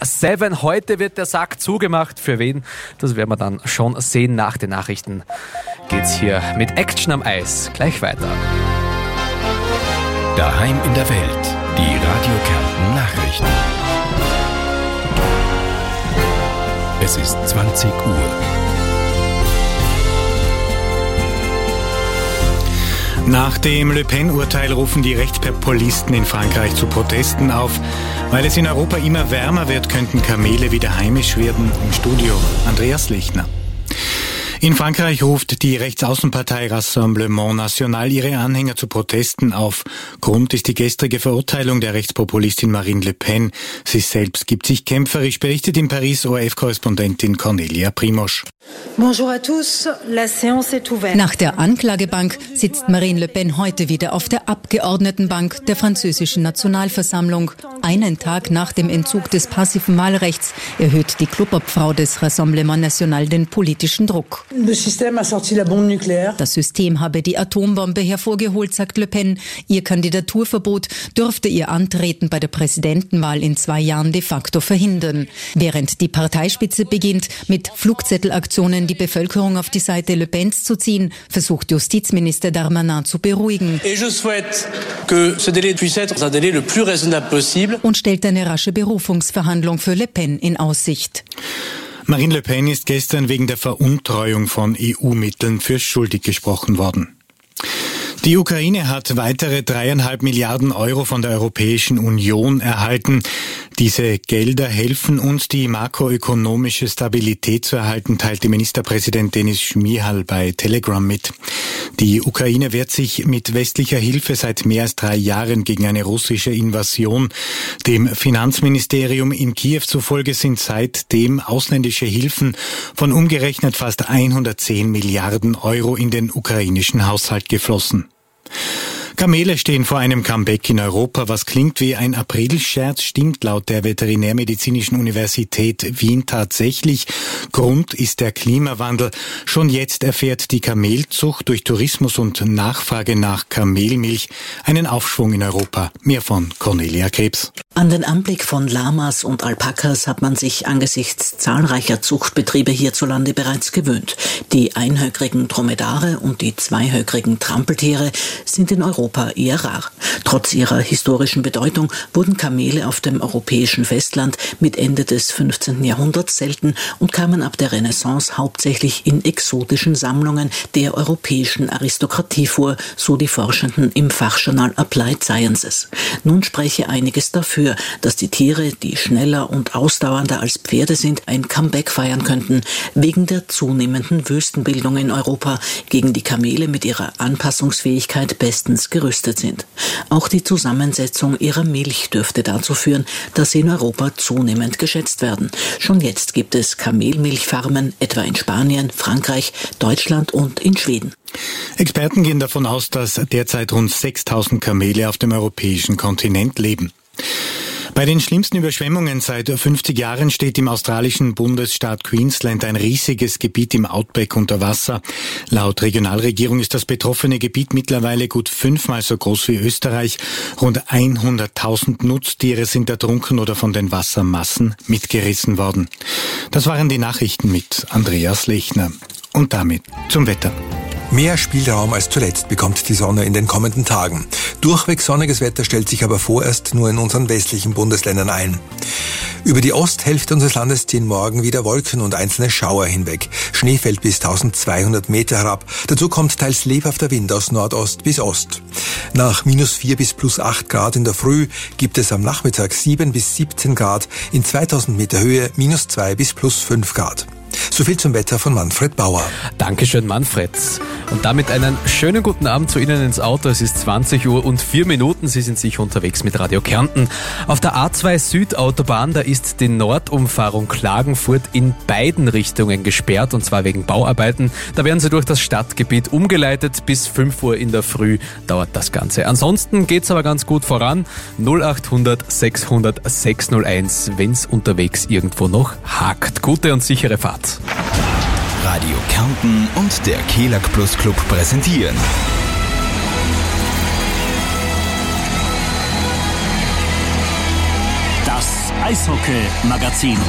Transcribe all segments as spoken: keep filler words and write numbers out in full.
Seven. Heute wird der Sack zugemacht. Für wen? Das werden wir dann schon sehen. Nach den Nachrichten geht's hier mit Action am Eis gleich weiter. Daheim in der Welt. Die Radio Kärnten Nachrichten. Es ist zwanzig Uhr. Nach dem Le Pen-Urteil rufen die Rechtspopulisten in Frankreich zu Protesten auf. Weil es in Europa immer wärmer wird, könnten Kamele wieder heimisch werden. Im Studio Andreas Lechner. In Frankreich ruft die Rechtsaußenpartei Rassemblement National ihre Anhänger zu Protesten auf. Grund ist die gestrige Verurteilung der Rechtspopulistin Marine Le Pen. Sie selbst gibt sich kämpferisch, berichtet in Paris O R F-Korrespondentin Cornelia Primosch. Bonjour à tous, la séance est ouverte. Nach der Anklagebank sitzt Marine Le Pen heute wieder auf der Abgeordnetenbank der französischen Nationalversammlung. Einen Tag nach dem Entzug des passiven Wahlrechts erhöht die Clubobfrau des Rassemblement National den politischen Druck. Das System habe die Atombombe hervorgeholt, sagt Le Pen. Ihr Kandidaturverbot dürfte ihr Antreten bei der Präsidentenwahl in zwei Jahren de facto verhindern. Während die Parteispitze beginnt, mit Flugzettelaktionen die Bevölkerung auf die Seite Le Pens zu ziehen, versucht Justizminister Darmanin zu beruhigen. Und stellt eine rasche Berufungsverhandlung für Le Pen in Aussicht. Marine Le Pen ist gestern wegen der Veruntreuung von E U-Mitteln für schuldig gesprochen worden. Die Ukraine hat weitere dreieinhalb Milliarden Euro von der Europäischen Union erhalten. Diese Gelder helfen uns, die makroökonomische Stabilität zu erhalten, teilte Ministerpräsident Denis Šmyhal bei Telegram mit. Die Ukraine wehrt sich mit westlicher Hilfe seit mehr als drei Jahren gegen eine russische Invasion. Dem Finanzministerium in Kiew zufolge sind seitdem ausländische Hilfen von umgerechnet fast hundertzehn Milliarden Euro in den ukrainischen Haushalt geflossen. Kamele stehen vor einem Comeback in Europa. Was klingt wie ein Aprilscherz, stimmt laut der Veterinärmedizinischen Universität Wien tatsächlich. Grund ist der Klimawandel. Schon jetzt erfährt die Kamelzucht durch Tourismus und Nachfrage nach Kamelmilch einen Aufschwung in Europa. Mehr von Cornelia Krebs. An den Anblick von Lamas und Alpakas hat man sich angesichts zahlreicher Zuchtbetriebe hierzulande bereits gewöhnt. Die einhöckrigen Dromedare und die zweihöckrigen Trampeltiere sind in Europa eher rar. Trotz ihrer historischen Bedeutung wurden Kamele auf dem europäischen Festland mit Ende des fünfzehnten Jahrhunderts selten und kamen ab der Renaissance hauptsächlich in exotischen Sammlungen der europäischen Aristokratie vor, so die Forschenden im Fachjournal Applied Sciences. Nun spreche einiges dafür, dass die Tiere, die schneller und ausdauernder als Pferde sind, ein Comeback feiern könnten, wegen der zunehmenden Wüstenbildung in Europa, gegen die Kamele mit ihrer Anpassungsfähigkeit bestens gerüstet sind. Auch die Zusammensetzung ihrer Milch dürfte dazu führen, dass sie in Europa zunehmend geschätzt werden. Schon jetzt gibt es Kamelmilchfarmen, etwa in Spanien, Frankreich, Deutschland und in Schweden. Experten gehen davon aus, dass derzeit rund sechstausend Kamele auf dem europäischen Kontinent leben. Bei den schlimmsten Überschwemmungen seit fünfzig Jahren steht im australischen Bundesstaat Queensland ein riesiges Gebiet im Outback unter Wasser. Laut Regionalregierung ist das betroffene Gebiet mittlerweile gut fünfmal so groß wie Österreich. Rund hunderttausend Nutztiere sind ertrunken oder von den Wassermassen mitgerissen worden. Das waren die Nachrichten mit Andreas Lechner. Und damit zum Wetter. Mehr Spielraum als zuletzt bekommt die Sonne in den kommenden Tagen. Durchweg sonniges Wetter stellt sich aber vorerst nur in unseren westlichen Bundesländern ein. Über die Osthälfte unseres Landes ziehen morgen wieder Wolken und einzelne Schauer hinweg. Schnee fällt bis eintausendzweihundert Meter herab. Dazu kommt teils lebhafter Wind aus Nordost bis Ost. Nach minus vier bis plus acht Grad in der Früh gibt es am Nachmittag sieben bis siebzehn Grad, in zweitausend Meter Höhe minus zwei bis plus fünf Grad. So viel zum Wetter von Manfred Bauer. Dankeschön, Manfred. Und damit einen schönen guten Abend zu Ihnen ins Auto. Es ist zwanzig Uhr und vier Minuten. Sie sind sicher unterwegs mit Radio Kärnten. Auf der A zwei Südautobahn, da ist die Nordumfahrung Klagenfurt in beiden Richtungen gesperrt, und zwar wegen Bauarbeiten. Da werden Sie durch das Stadtgebiet umgeleitet. Bis fünf Uhr in der Früh dauert das Ganze. Ansonsten geht's aber ganz gut voran. null achthundert sechshundert sechshunderteins, wenn's unterwegs irgendwo noch hakt. Gute und sichere Fahrt. Radio Kärnten und der Kelag Plus Club präsentieren Das Eishockey-Magazin.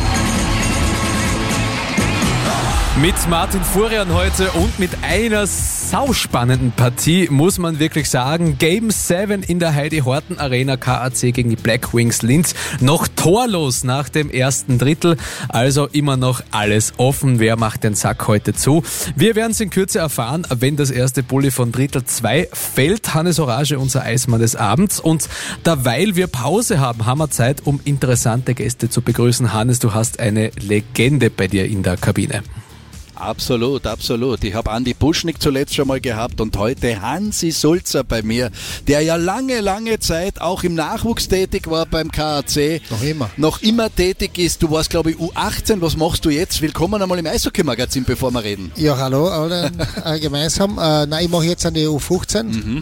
Mit Martin Furian heute und mit einer sauspannenden Partie, muss man wirklich sagen. Game sieben in der Heidi-Horten-Arena, K A C gegen die Black Wings Linz. Noch torlos nach dem ersten Drittel, also immer noch alles offen. Wer macht den Sack heute zu? Wir werden es in Kürze erfahren, wenn das erste Bulli von Drittel zwei fällt. Hannes Orage, unser Eismann des Abends. Und derweil wir Pause haben, haben wir Zeit, um interessante Gäste zu begrüßen. Hannes, du hast eine Legende bei dir in der Kabine. Absolut, absolut. Ich habe Andi Puschnik zuletzt schon mal gehabt und heute Hansi Sulzer bei mir, der ja lange, lange Zeit auch im Nachwuchs tätig war beim K A C. Noch immer. Noch immer tätig ist. Du warst, glaube ich, U achtzehn. Was machst du jetzt? Willkommen einmal im Eishockey-Magazin, bevor wir reden. Ja, hallo, alle äh, gemeinsam. Äh, nein, ich mache jetzt an die U fünfzehn. Mhm.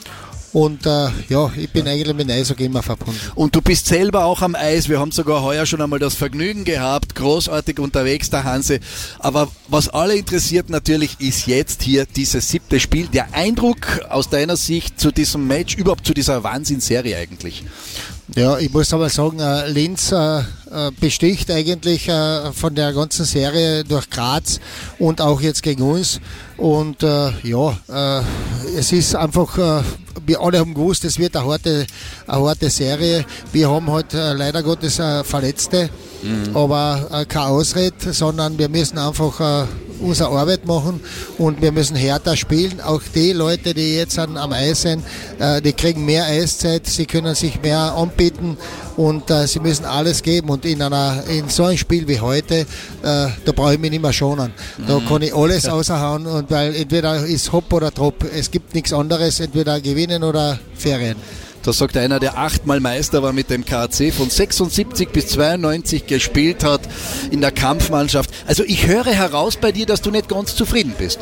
Und äh, ja, ich bin eigentlich mit dem Eishockey immer verbunden. Und du bist selber auch am Eis. Wir haben sogar heuer schon einmal das Vergnügen gehabt. Großartig unterwegs, der Hansi. Aber was alle interessiert natürlich, ist jetzt hier dieses siebte Spiel. Der Eindruck aus deiner Sicht zu diesem Match, überhaupt zu dieser Wahnsinnsserie eigentlich? Ja, ich muss aber sagen, äh, Linz äh, besticht eigentlich äh, von der ganzen Serie durch Graz und auch jetzt gegen uns. Und äh, ja, äh, es ist einfach, äh, wir alle haben gewusst, es wird eine harte, eine harte Serie. Wir haben halt äh, leider Gottes äh, Verletzte, mhm. aber äh, keine Ausrede, sondern wir müssen einfach äh, unsere Arbeit machen und wir müssen härter spielen. Auch die Leute, die jetzt an, am Eis sind, äh, die kriegen mehr Eiszeit, sie können sich mehr anbieten und äh, sie müssen alles geben. Und in, einer, in so einem Spiel wie heute, äh, da brauche ich mich nicht mehr schonen. Da mhm. kann ich alles raushauen, und weil entweder ist Hopp oder Trop. Es gibt nichts anderes, entweder gewinnen oder Ferien. Das sagt einer, der achtmal Meister war mit dem K A C, von sechsundsiebzig bis zweiundneunzig gespielt hat in der Kampfmannschaft. Also ich höre heraus bei dir, dass du nicht ganz zufrieden bist.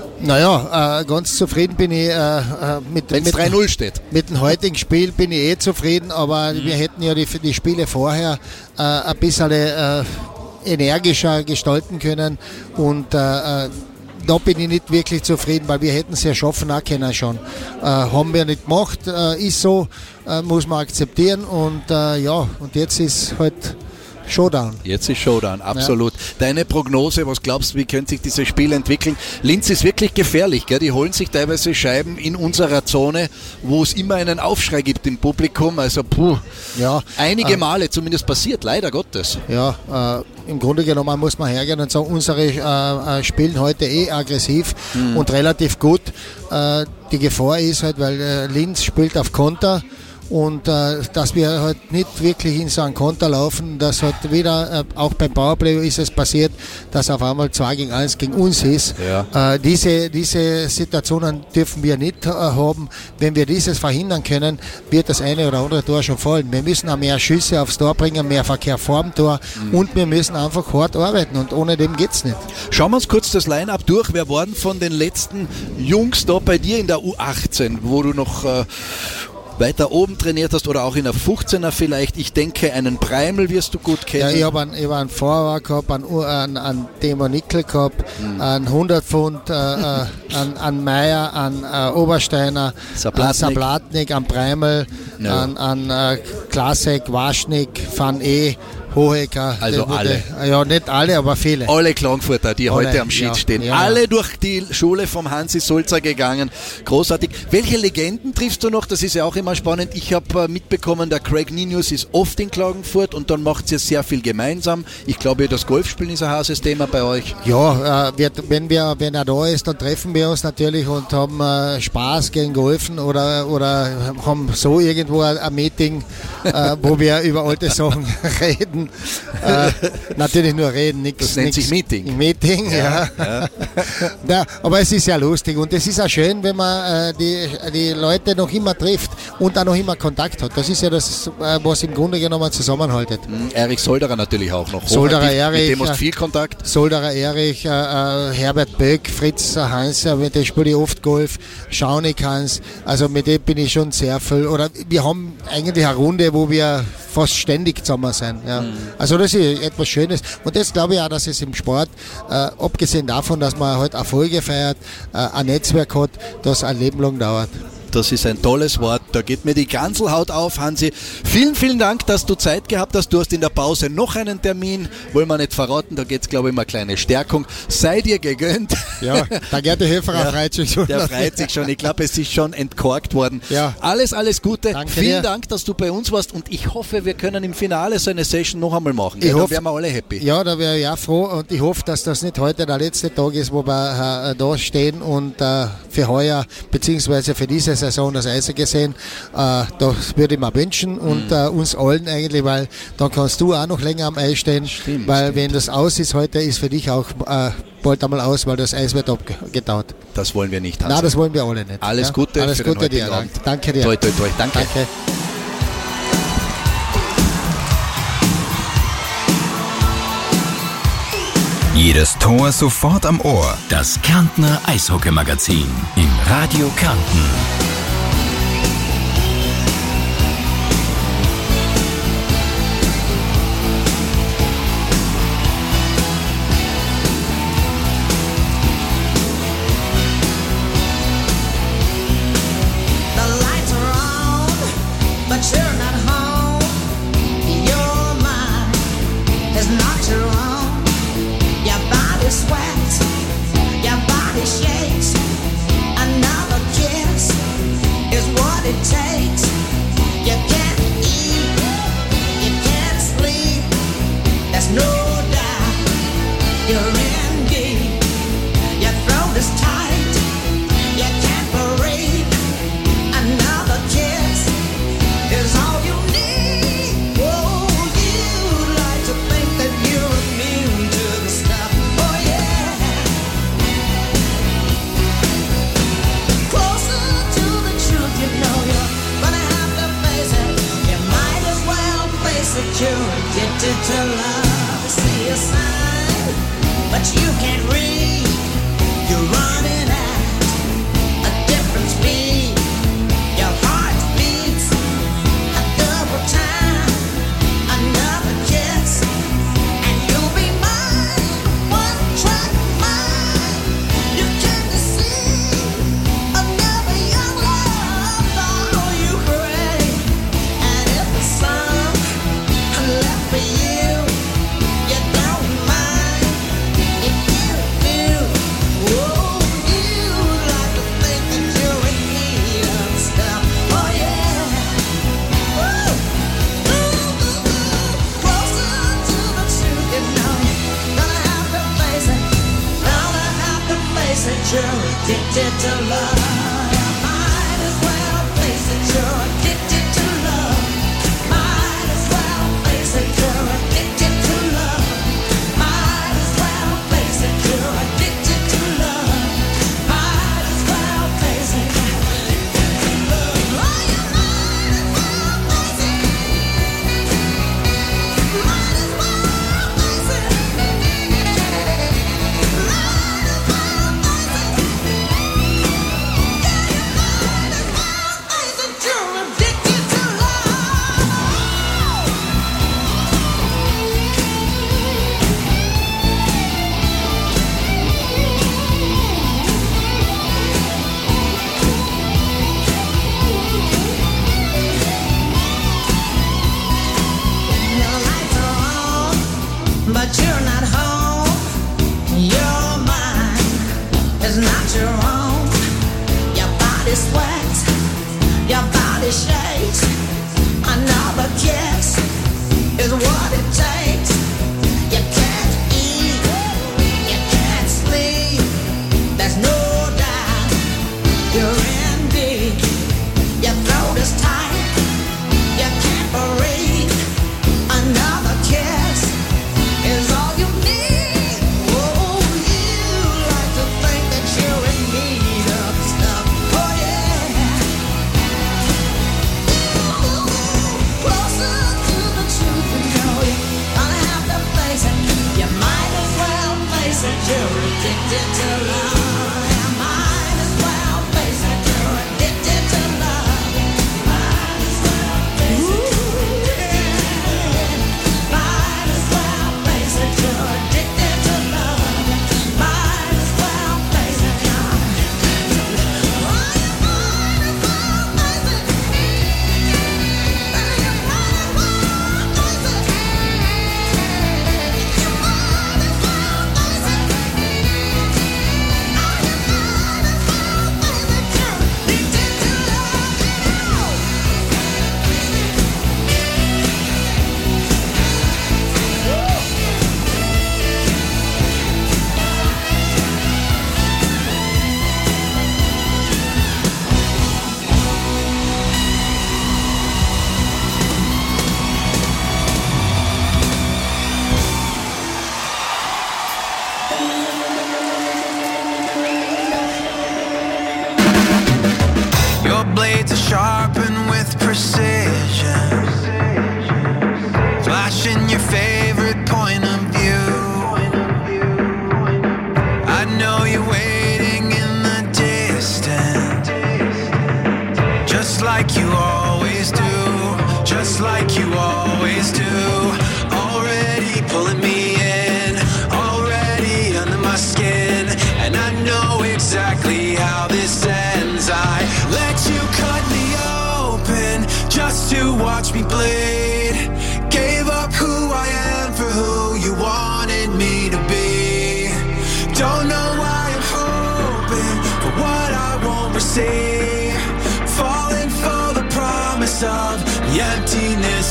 Naja, äh, ganz zufrieden bin ich äh, mit, wenn es drei null steht. Mit dem heutigen Spiel bin ich eh zufrieden, aber mhm. wir hätten ja die, die Spiele vorher äh, ein bisschen äh, energischer gestalten können und äh, da bin ich nicht wirklich zufrieden, weil wir hätten es ja schaffen auch können schon. Äh, haben wir nicht gemacht, äh, ist so, äh, muss man akzeptieren und äh, ja, und jetzt ist halt Showdown. Jetzt ist Showdown, absolut. Ja. Deine Prognose, was glaubst du, wie könnte sich dieses Spiel entwickeln? Linz ist wirklich gefährlich, gell? Die holen sich teilweise Scheiben in unserer Zone, wo es immer einen Aufschrei gibt im Publikum, also puh, ja, einige äh, Male zumindest passiert, leider Gottes. Ja, äh, im Grunde genommen muss man hergehen und sagen, unsere äh, spielen heute eh aggressiv mhm. und relativ gut. Äh, die Gefahr ist halt, weil äh, Linz spielt auf Konter. Und äh, dass wir halt nicht wirklich in so einen Konter laufen, dass halt wieder, äh, auch beim Powerplay ist es passiert, dass auf einmal zwei gegen eins gegen uns ist. Ja. Äh, diese, diese Situationen dürfen wir nicht äh, haben. Wenn wir dieses verhindern können, wird das eine oder andere Tor schon fallen. Wir müssen auch mehr Schüsse aufs Tor bringen, mehr Verkehr vorm Tor mhm. und wir müssen einfach hart arbeiten und ohne dem geht's nicht. Schauen wir uns kurz das Line-Up durch. Wer waren von den letzten Jungs da bei dir in der U achtzehn, wo du noch äh, weiter oben trainiert hast oder auch in der fünfzehner vielleicht? Ich denke, einen Breimel wirst du gut kennen. Ja, ich habe einen, hab einen Fahrer gehabt, einen, einen, einen Demo Nickel gehabt, mhm. einen hundert Pfund, äh, einen, einen Meier, einen äh, Obersteiner, Sablatnik. einen Sablatnik, einen Breimel, ja. einen, einen äh, Klasek, Waschnik, Van E., Hohecker. Also alle. Ja, nicht alle, aber viele. Alle Klagenfurter, die alle, heute am Schild ja, stehen. Ja. Alle durch die Schule vom Hansi Sulzer gegangen. Großartig. Welche Legenden triffst du noch? Das ist ja auch immer spannend. Ich habe mitbekommen, der Craig Ninius ist oft in Klagenfurt und dann macht ihr sehr viel gemeinsam. Ich glaube, das Golfspielen ist ein heißes Thema bei euch. Ja, äh, wir, wenn, wir, wenn er da ist, dann treffen wir uns natürlich und haben äh, Spaß gegen Golfen oder, oder haben so irgendwo ein, ein Meeting, äh, wo wir über alte Sachen reden. Äh, natürlich nur reden, nichts. Das nennt sich Meeting. Meeting, ja. ja. ja. ja. Aber es ist ja lustig und es ist auch schön, wenn man äh, die, die Leute noch immer trifft und auch noch immer Kontakt hat. Das ist ja das, äh, was im Grunde genommen zusammenhaltet. Mhm. Erich Solderer natürlich auch noch. Solderer Erich. Mit dem hast du viel Kontakt. Solderer Erich, äh, äh, Herbert Böck, Fritz Hans, äh, mit dem spiele ich oft Golf, Schaunig Hans, also mit dem bin ich schon sehr viel. Oder wir haben eigentlich eine Runde, wo wir fast ständig zusammen sind. Ja. Mhm. Also das ist etwas Schönes. Und das glaube ich auch, dass es im Sport, äh, abgesehen davon, dass man halt Erfolge feiert, äh, ein Netzwerk hat, das ein Leben lang dauert. das ist ein tolles Wort. Da geht mir die Ganselhaut auf, Hansi. Vielen, vielen Dank, dass du Zeit gehabt hast. Du hast in der Pause noch einen Termin. Wollen wir nicht verraten, da geht es, glaube ich, um eine kleine Stärkung. Sei dir gegönnt. Ja, der Gerd Höfer ja, freut sich schon. Der freut sich schon. Ich glaube, es ist schon entkorkt worden. Ja. Alles, alles Gute. Danke Vielen dir. Dank, dass du bei uns warst und ich hoffe, wir können im Finale so eine Session noch einmal machen. Ich ja, hoffe, dann wären wir alle happy. Ja, da wäre ich auch froh und ich hoffe, dass das nicht heute der letzte Tag ist, wo wir äh, da stehen und äh, für heuer beziehungsweise für diese Saison das Eishockey sehen. Äh, das würde ich mir wünschen und mhm. äh, uns allen eigentlich, weil dann kannst du auch noch länger am Eis stehen, stimmt, weil stimmt. wenn das aus ist heute, ist für dich auch äh, bald einmal aus, weil das Eis wird abgetaut. Das wollen wir nicht, Hansi. Nein, das wollen wir alle nicht. Alles ja? Gute Alles für Gute den dir. Abend. Danke dir. Toi, toi, toi. Danke. Danke. Jedes Tor sofort am Ohr. Das Kärntner Eishockey-Magazin im Radio Kärnten.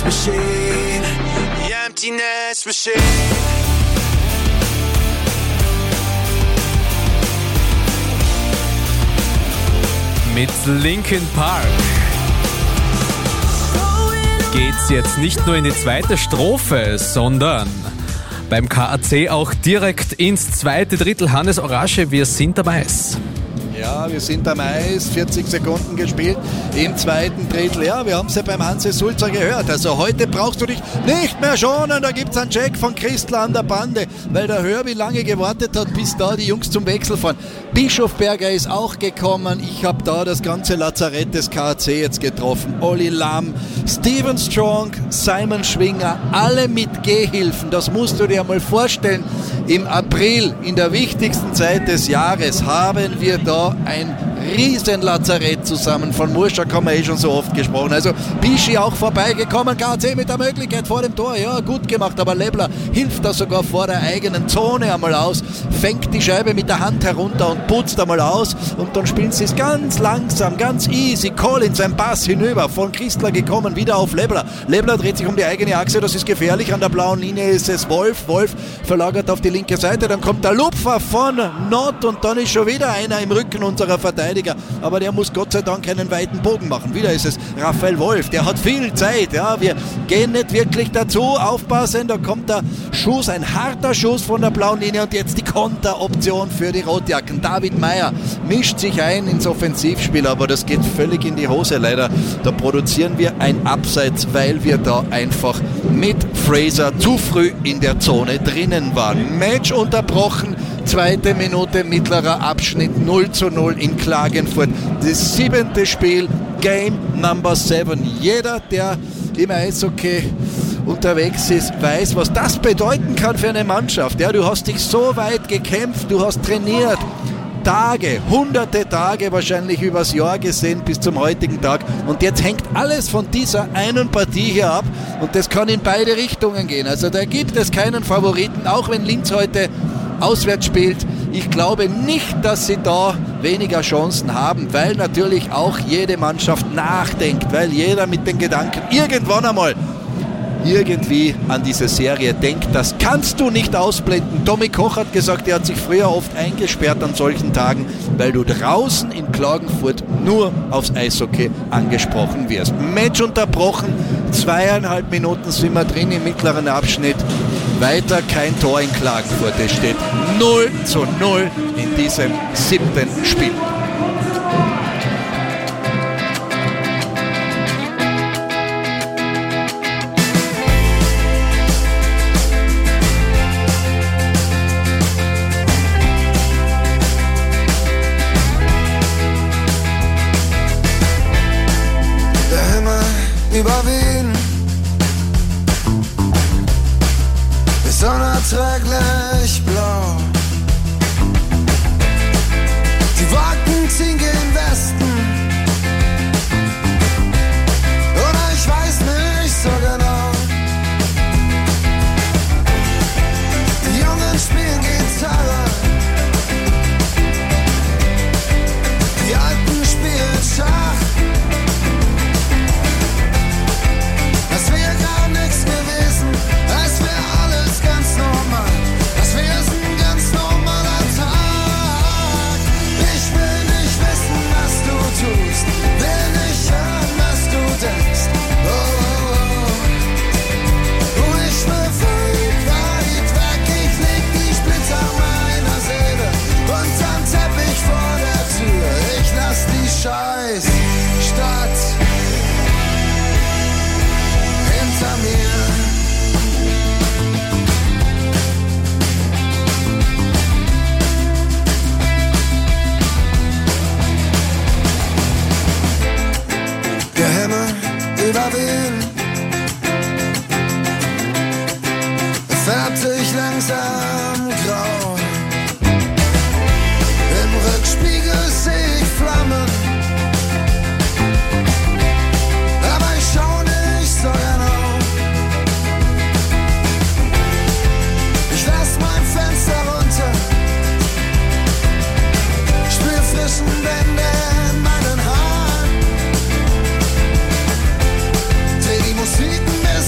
emptiness machine, the emptiness machine. Mit Linkin Park geht's jetzt nicht nur in die zweite Strophe, sondern beim K A C auch direkt ins zweite Drittel. Hannes Orasche, wir sind am Eis. Ja, wir sind am Eis, vierzig Sekunden gespielt im zweiten Drittel. Ja, wir haben es ja beim Hansi Sulzer gehört. Also heute brauchst du dich nicht mehr schonen. Da gibt es einen Check von Christl an der Bande, weil der Hörbi lange gewartet hat, bis da die Jungs zum Wechsel fahren. Bischofberger ist auch gekommen. Ich habe da das ganze Lazarett des K A C jetzt getroffen. Olli Lamm, Steven Strong, Simon Schwinger, alle mit Gehhilfen. Das musst du dir mal vorstellen. Im April, in der wichtigsten Zeit des Jahres, haben wir da ein riesen Lazarett zusammen. Von Murschak haben wir eh schon so oft gesprochen. Also Bischi auch vorbeigekommen, K A C mit der Möglichkeit vor dem Tor. Ja, gut gemacht, aber Lebler hilft da sogar vor der eigenen Zone einmal aus, fängt die Scheibe mit der Hand herunter und putzt einmal aus und dann spielen sie es ganz langsam, ganz easy. Collins, ein Pass hinüber, von Christler gekommen, wieder auf Lebler. Lebler dreht sich um die eigene Achse, das ist gefährlich. An der blauen Linie ist es Wolf. Wolf verlagert auf die linke Seite, dann kommt der Lupfer von Nott und dann ist schon wieder einer im Rücken unserer Verteidiger. Aber der muss Gott sei Dank einen weiten Bogen machen. Wieder ist es Raphael Wolf, der hat viel Zeit. Ja, wir gehen nicht wirklich dazu. Aufpassen, da kommt der Schuss, ein harter Schuss von der blauen Linie und jetzt die Konteroption für die Rotjacken. David Meyer mischt sich ein ins Offensivspiel, aber das geht völlig in die Hose leider. Da produzieren wir ein Abseits, weil wir da einfach mit Fraser zu früh in der Zone drinnen waren. Match unterbrochen. Zweite Minute, mittlerer Abschnitt, null zu null in Klagenfurt. Das siebente Spiel, Game Number seven. Jeder, der im Eishockey unterwegs ist, weiß, was das bedeuten kann für eine Mannschaft. Ja, du hast dich so weit gekämpft, du hast trainiert. Tage, hunderte Tage wahrscheinlich übers Jahr gesehen bis zum heutigen Tag und jetzt hängt alles von dieser einen Partie hier ab und das kann in beide Richtungen gehen. Also da gibt es keinen Favoriten, auch wenn Linz heute auswärts spielt. Ich glaube nicht, dass sie da weniger Chancen haben, weil natürlich auch jede Mannschaft nachdenkt, weil jeder mit den Gedanken irgendwann einmal irgendwie an diese Serie denkt. Das kannst du nicht ausblenden. Tommy Koch hat gesagt, er hat sich früher oft eingesperrt an solchen Tagen, weil du draußen in Klagenfurt nur aufs Eishockey angesprochen wirst. Match unterbrochen, zweieinhalb Minuten sind wir drin im mittleren Abschnitt. Weiter kein Tor in Klagenfurt. Es steht null zu null in diesem siebten Spiel. Der Himmel über Wien ist unerträglich blau. Die Wolken ziehen gen Westen, oder ich weiß nicht so genau. Die Jungen spielen Gitarre, die Alten spielen Schach. Das wäre gar nichts gewesen, als wäre alles ganz normal. Das wäre ein ganz normaler Tag. Ich will nicht wissen, was du tust, will nicht hören, was du denkst. Oh, oh, oh. Und ich will weit, weit weg, ich leg die Splitter meiner Seele unterm Teppich vor der Tür. Ich lass die scheiß Stadt hinter mir. Der Himmel über Wien färbt sich langsam grau. Im Rückspiegel seh ich Flammen, aber ich schau nicht so genau. Ich lass mein Fenster runter, spür frischen Wände in meinen Haaren, dreh die Musik ein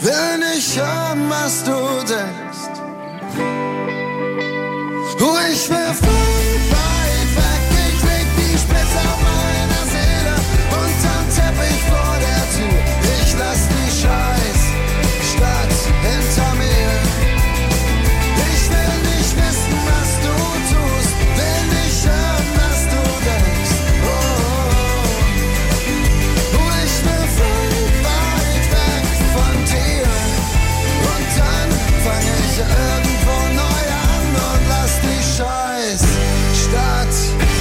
will nicht hören, was du denkst. Oh, ich will weit, weit weg, ich leg die Splitter meiner Seele unterm Teppich vor der Tür. Ich lass die Scheiß Stadt hinter mir. Ich will nicht wissen, was du tust, will nicht hören, was du denkst. Oh, oh, oh, ich will weit, weit weg von dir. Und dann fang ich irgendwo neu an und lass die Scheiß Stadt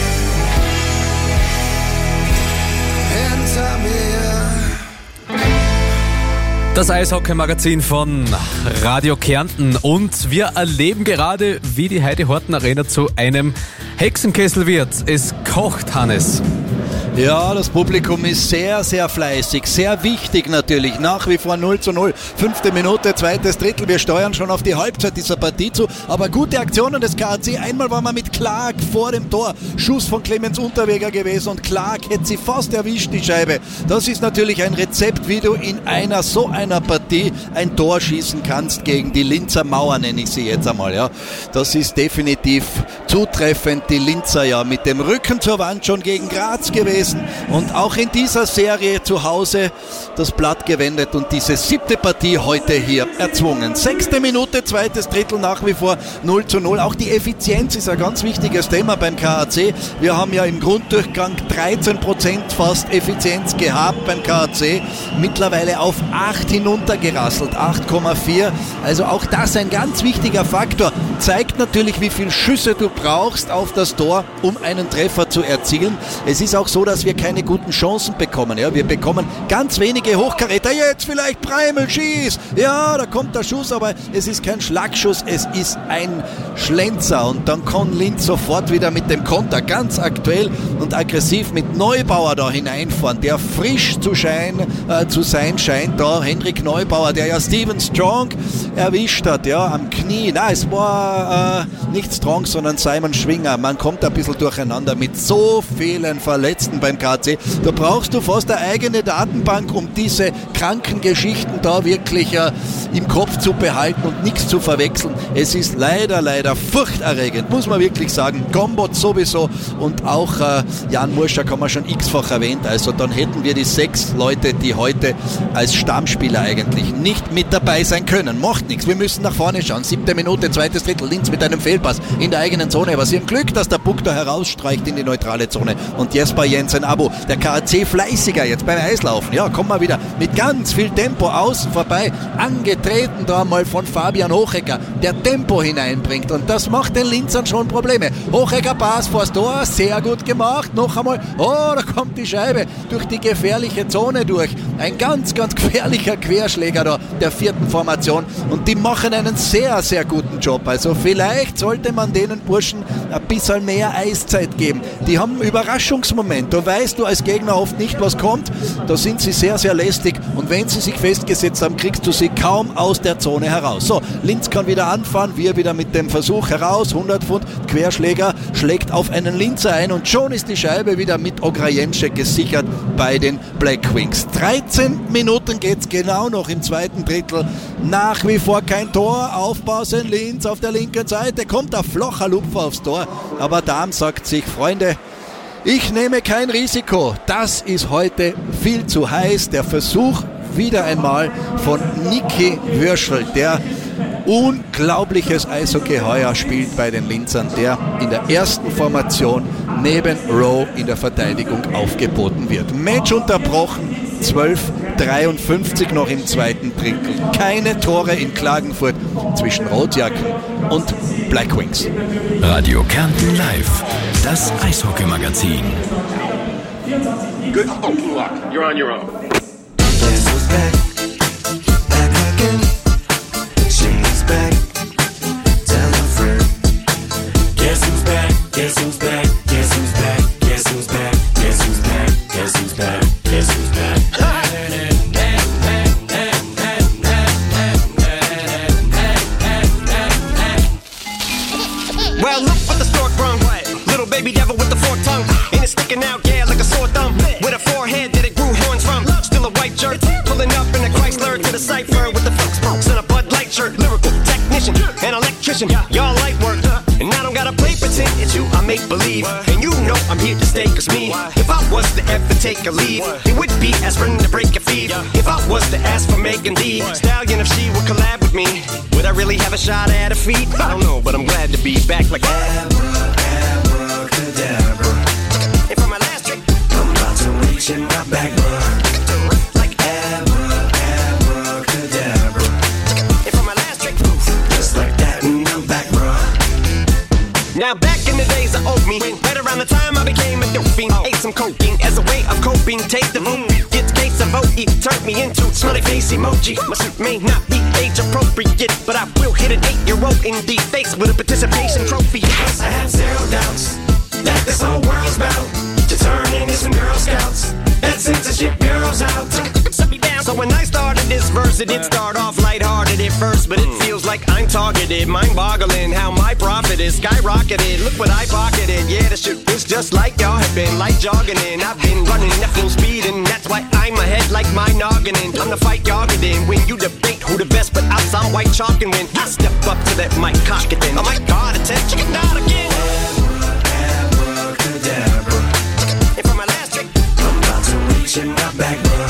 hinter mir. Das Eishockey-Magazin von Radio Kärnten und wir erleben gerade, wie die Heidi Horten Arena zu einem Hexenkessel wird. Es kocht, Hannes. Ja, das Publikum ist sehr, sehr fleißig, sehr wichtig natürlich, nach wie vor null zu null, fünfte Minute, zweites Drittel, wir steuern schon auf die Halbzeit dieser Partie zu, aber gute Aktionen des K A C, einmal war man mit Clark vor dem Tor, Schuss von Clemens Unterweger gewesen und Clark hätte sie fast erwischt, die Scheibe. Das ist natürlich ein Rezept, wie du in einer so einer Partie ein Tor schießen kannst gegen die Linzer Mauer, nenne ich sie jetzt einmal, ja. Das ist definitiv zutreffend, die Linzer ja mit dem Rücken zur Wand schon gegen Graz gewesen. Und auch in dieser Serie zu Hause das Blatt gewendet und diese siebte Partie heute hier erzwungen. Sechste Minute, zweites Drittel, nach wie vor null zu null. Auch die Effizienz ist ein ganz wichtiges Thema beim K A C. Wir haben ja im Grunddurchgang dreizehn Prozent fast Effizienz gehabt beim K A C. Mittlerweile auf acht hinuntergerasselt, acht Komma vier. Also auch das ein ganz wichtiger Faktor. Zeigt natürlich, wie viele Schüsse du brauchst auf das Tor, um einen Treffer zu erzielen. Es ist auch so, dass wir keine guten Chancen bekommen. Ja, wir bekommen ganz wenige Hochkaräter. Jetzt vielleicht Preimel, schieß. Ja, da kommt der Schuss, aber es ist kein Schlagschuss, es ist ein Schlenzer. Und dann kann Linz sofort wieder mit dem Konter ganz aktuell und aggressiv mit Neubauer da hineinfahren, der frisch zu, schein, äh, zu sein scheint. Da Henrik Neubauer, der ja Steven Strong erwischt hat, ja, am Knie. Na, es war äh, nicht Strong, sondern Simon Schwinger. Man kommt ein bisschen durcheinander mit so vielen Verletzten beim K A C. Da brauchst du fast eine eigene Datenbank, um diese kranken Geschichten da wirklich äh, im Kopf zu behalten und nichts zu verwechseln. Es ist leider, leider furchterregend, muss man wirklich sagen. Gombot sowieso und auch äh, Jan Murschak haben wir schon x-fach erwähnt. Also dann hätten wir die sechs Leute, die heute als Stammspieler eigentlich nicht mit dabei sein können. Macht nichts, wir müssen nach vorne schauen. Siebte Minute, zweites Drittel, Linz mit einem Fehlpass in der eigenen Zone. Aber sie haben Glück, dass der Puck da herausstreicht in die neutrale Zone. Und Jesper Jensen Abo, der K A C fleißiger jetzt beim Eislaufen. Ja, kommen wir wieder mit ganz viel Tempo außen vorbei. Angetreten da mal von Fabian Hochecker, der Tempo hineinbringt. Und das macht den Linzern schon Probleme. Hochecker Pass vors Tor, sehr gut gemacht. Noch einmal, oh, da kommt die Scheibe durch die gefährliche Zone durch. Ein ganz, ganz gefährlicher Querschläger da der vierten Formation. Und die machen einen sehr, sehr guten Job. Also vielleicht sollte man denen Burschen ein bisschen mehr Eiszeit geben. Die haben Überraschungsmoment. Da weißt du als Gegner oft nicht, was kommt. Da sind sie sehr, sehr lästig. Und wenn sie sich festgesetzt haben, kriegst du sie kaum aus der Zone heraus. So, Linz kann wieder anfahren. Wir wieder mit dem Versuch heraus. hundert Pfund. Querschläger schlägt auf einen Linzer ein. Und schon ist die Scheibe wieder mit Ograjenschek gesichert bei den Black Wings. dreizehn Minuten geht's genau noch im zweiten Drittel. Nach wie vor kein Tor. Aufpassen, Linz auf der linken Seite. Kommt der flacher Lupfer aufs Tor. Aber Dahm sagt sich, Freunde, ich nehme kein Risiko. Das ist heute viel zu heiß. Der Versuch wieder einmal von Niki Würschel, der unglaubliches Eishockey heuer spielt bei den Linzern, der in der ersten Formation neben Rowe in der Verteidigung aufgeboten wird. Match unterbrochen, zwölf dreiundfünfzig noch im zweiten Drittel. Keine Tore in Klagenfurt zwischen Rotjacken und Black Wings. Radio Kärnten Live, das Eishockey-Magazin. Good. Oh, Luck, you're on your own. Guess who's back? Back again. She's back. Tell a friend. Guess who's back? Guess who's back? Guess who's back? Guess who's back? Guess who's back? Guess who's back? Guess who's back? Well, look what the stork brung. Little baby devil with the forked tongue. And it's sticking out, yeah, like a sore thumb. With a forehead that it grew horns from. Still a white jerk, pulling up in a Chrysler. Chrysler to the cipher with the folks, folks in a Bud Light shirt. Lyrical technician and electrician, y'all light work. And I don't gotta play pretend, it's you I make believe. And you know I'm here to stay, cause me, if I was to ever take a leave, it would be aspirin to break your feet. If I was to ask for Megan Thee Stallion, if she would collab with me, would I really have a shot at her feet? I don't know, but I'm glad to be back like Abra, abracadabra. And for my last trick, I'm about to reach in my back, bruh. Like Abra, abracadabra. And for my last trick, just like that, and I'm back, bruh. Now back in the days I owed me, right around the time I became a dope fiend, ate some cocaine as a way of coping. Take the vote, get the case of vote, it turned me into smiley face emoji. My suit may not be age appropriate, but I will hit an eight-year-old in the face with a participation trophy. Yes, I have zero doubts that this whole world's about to turn into some Girl Scouts. That censorship bureau's out. So when I started this verse, it did start off lighthearted at first, but it feels like I'm targeted, mind-boggling how my profit is skyrocketed. Look what I pocketed, yeah, the shit is just like y'all have been, like jogging in. I've been running at full speed, and that's why I'm ahead like my noggin. I'm the fight y'all get in when you debate who the best, but I'll sound white chalk and win. I step up to that mic, cock it then. Oh my God, attention, chicken out again. Abracadabra. And for my last trick, I'm about to reach in my back, bruh.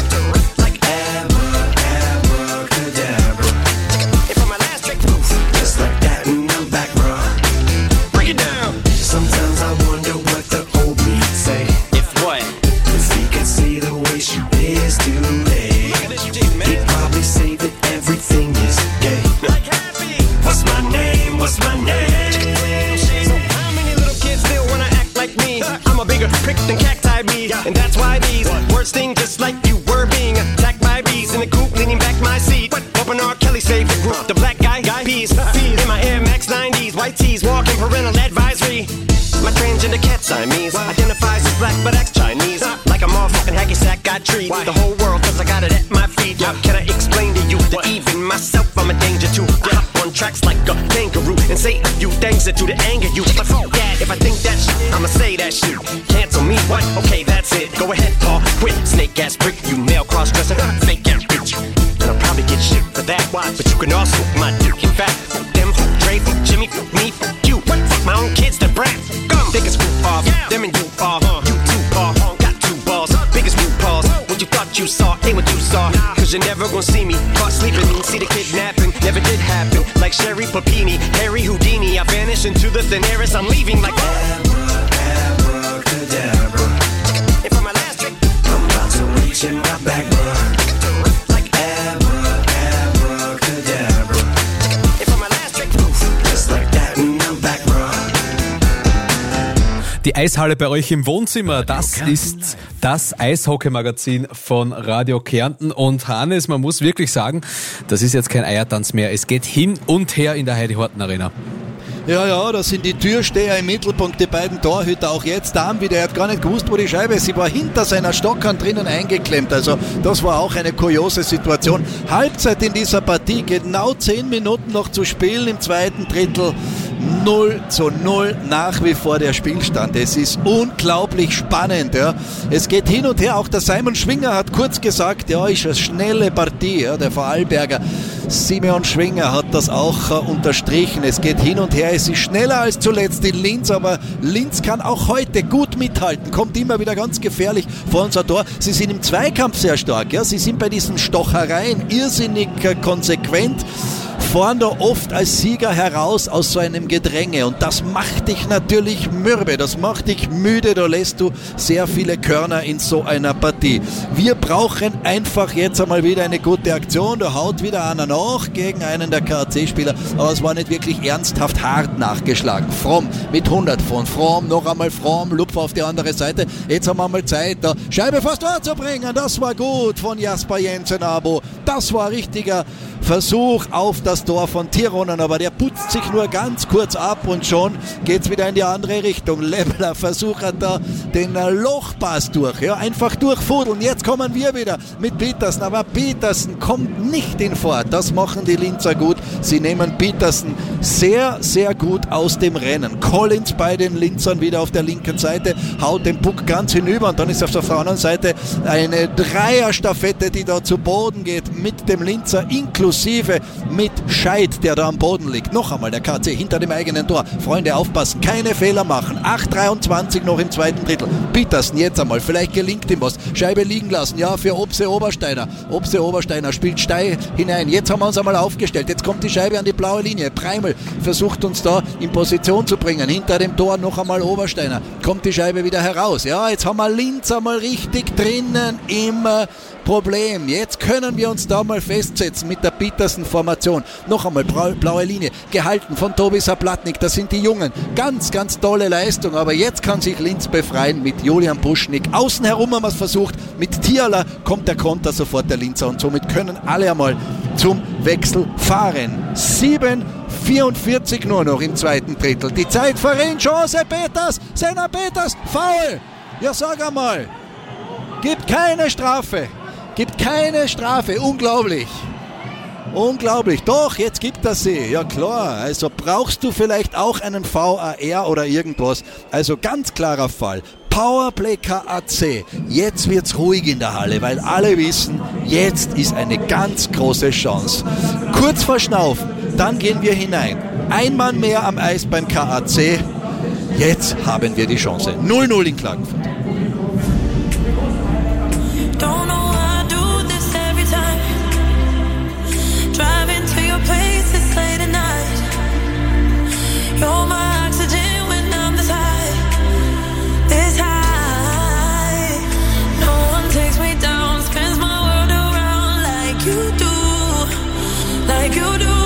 Prick than cacti bees, and that's why these words sting just like you were being attacked by bees in the coop, leaning back my seat. Open R. Kelly's favorite group, the black guy, guy peas, in my Air Max nineties, white tees, walking parental advisory. My transgender cat Siamese identifies as black but acts Chinese, like a motherfucking hacky sack. I treat the whole world cause I got it at my feet. How can I explain to you that even myself I'm a danger to? I hop on tracks like a kangaroo and say a few things that do to anger you. But fuck that, if I think that shit, I'ma say that shit. Cancel me, what? Okay, that's it. Go ahead, Paul, quit. Snake ass prick, you male cross-dresser, fake ass bitch. And I'll probably get shit for that, why? But you can also my dick. In fact, fuck them, fuck Dre, fuck Jimmy, fuck me, fuck you. What? Fuck my own kids, the brat. Gum, biggest group off, yeah. Them and you off. You two paw, got two balls, biggest group paws. What you thought you saw, ain't what you saw. Cause you're never gonna see me caught sleeping. See the kidnapping, never did happen. Like Sherry Papini, Harry Houdini. I vanish into the thin air as I'm leaving like abracadabra. And for my last trick, I'm about to reach in my back, bruh. Like abra, abracadabra. And for my last trick, just like that, and I'm back, bruh. Die Eishalle bei euch im Wohnzimmer, das ist das Eishockey-Magazin von Radio Kärnten. Und Hannes, man muss wirklich sagen, das ist jetzt kein Eiertanz mehr. Es geht hin und her in der Heidi-Horten-Arena. Ja, ja, da sind die Türsteher im Mittelpunkt, die beiden Torhüter auch jetzt da wieder. Er hat gar nicht gewusst, wo die Scheibe ist. Sie war hinter seiner Stockhand drinnen eingeklemmt. Also das war auch eine kuriose Situation. Halbzeit in dieser Partie, genau zehn Minuten noch zu spielen im zweiten Drittel. null zu null nach wie vor der Spielstand. Es ist unglaublich spannend. Ja. Es geht hin und her. Auch der Simon Schwinger hat kurz gesagt, ja, ist eine schnelle Partie. Ja. Der Vorarlberger Simeon Schwinger hat das auch uh, unterstrichen. Es geht hin und her. Es ist schneller als zuletzt in Linz, aber Linz kann auch heute gut mithalten. Kommt immer wieder ganz gefährlich vor unser Tor. Sie sind im Zweikampf sehr stark. Ja. Sie sind bei diesen Stochereien irrsinnig uh, konsequent. Fahren da oft als Sieger heraus aus so einem Gedränge und das macht dich natürlich mürbe, das macht dich müde, da lässt du sehr viele Körner in so einer Partie. Wir brauchen einfach jetzt einmal wieder eine gute Aktion, da haut wieder einer nach gegen einen der K A C-Spieler, aber es war nicht wirklich ernsthaft hart nachgeschlagen. Fromm mit hundert von Fromm, noch einmal Fromm, Lupfer auf die andere Seite, jetzt haben wir mal Zeit, da Scheibe fast vorzubringen, das war gut von Jasper Jensen-Abo, das war richtiger Versuch auf das Tor von Tironen, aber der putzt sich nur ganz kurz ab und schon geht's wieder in die andere Richtung. Lebler versucht da den Lochpass durch, ja, einfach durchfudeln. Jetzt kommen wir wieder mit Petersen, aber Petersen kommt nicht in Fahrt. Das machen die Linzer gut. Sie nehmen Petersen sehr, sehr gut aus dem Rennen. Collins bei den Linzern wieder auf der linken Seite, haut den Puck ganz hinüber und dann ist auf der anderen Seite eine Dreierstaffette, die da zu Boden geht mit dem Linzer, inklusive mit Scheid, der da am Boden liegt. Noch einmal der K C hinter dem eigenen Tor. Freunde, aufpassen, keine Fehler machen. acht dreiundzwanzig noch im zweiten Drittel. Petersen jetzt einmal, vielleicht gelingt ihm was. Scheibe liegen lassen, ja, für Obse Obersteiner. Obse Obersteiner spielt steil hinein. Jetzt haben wir uns einmal aufgestellt. Jetzt kommt die Scheibe an die blaue Linie. Preimel versucht uns da in Position zu bringen. Hinter dem Tor noch einmal Obersteiner. Kommt die Scheibe wieder heraus. Ja, jetzt haben wir Linz einmal richtig drinnen im Problem. Jetzt können wir uns da mal festsetzen mit der Petersen-Formation. Noch einmal blaue Linie, gehalten von Tobi Saplatnik. Das sind die Jungen. Ganz, ganz tolle Leistung. Aber jetzt kann sich Linz befreien mit Julian Buschnick. Außen herum haben wir es versucht. Mit Tiala kommt der Konter sofort der Linzer und somit können alle einmal zum Wechsel fahren. sieben vierundvierzig nur noch im zweiten Drittel. Die Zeit verrinnt. Chance Peters. Senna Peters. Foul. Ja, sag einmal. Gibt keine Strafe. Gibt keine Strafe. Unglaublich. Unglaublich. Doch, jetzt gibt er sie. Ja klar. Also brauchst du vielleicht auch einen V A R oder irgendwas. Also ganz klarer Fall. Powerplay K A C. Jetzt wird's ruhig in der Halle, weil alle wissen, jetzt ist eine ganz große Chance. Kurz verschnaufen, dann gehen wir hinein. Ein Mann mehr am Eis beim K A C. Jetzt haben wir die Chance. null null in Klagenfurt. You're my oxygen when I'm this high, this high. No one takes me down, spins my world around like you do, like you do.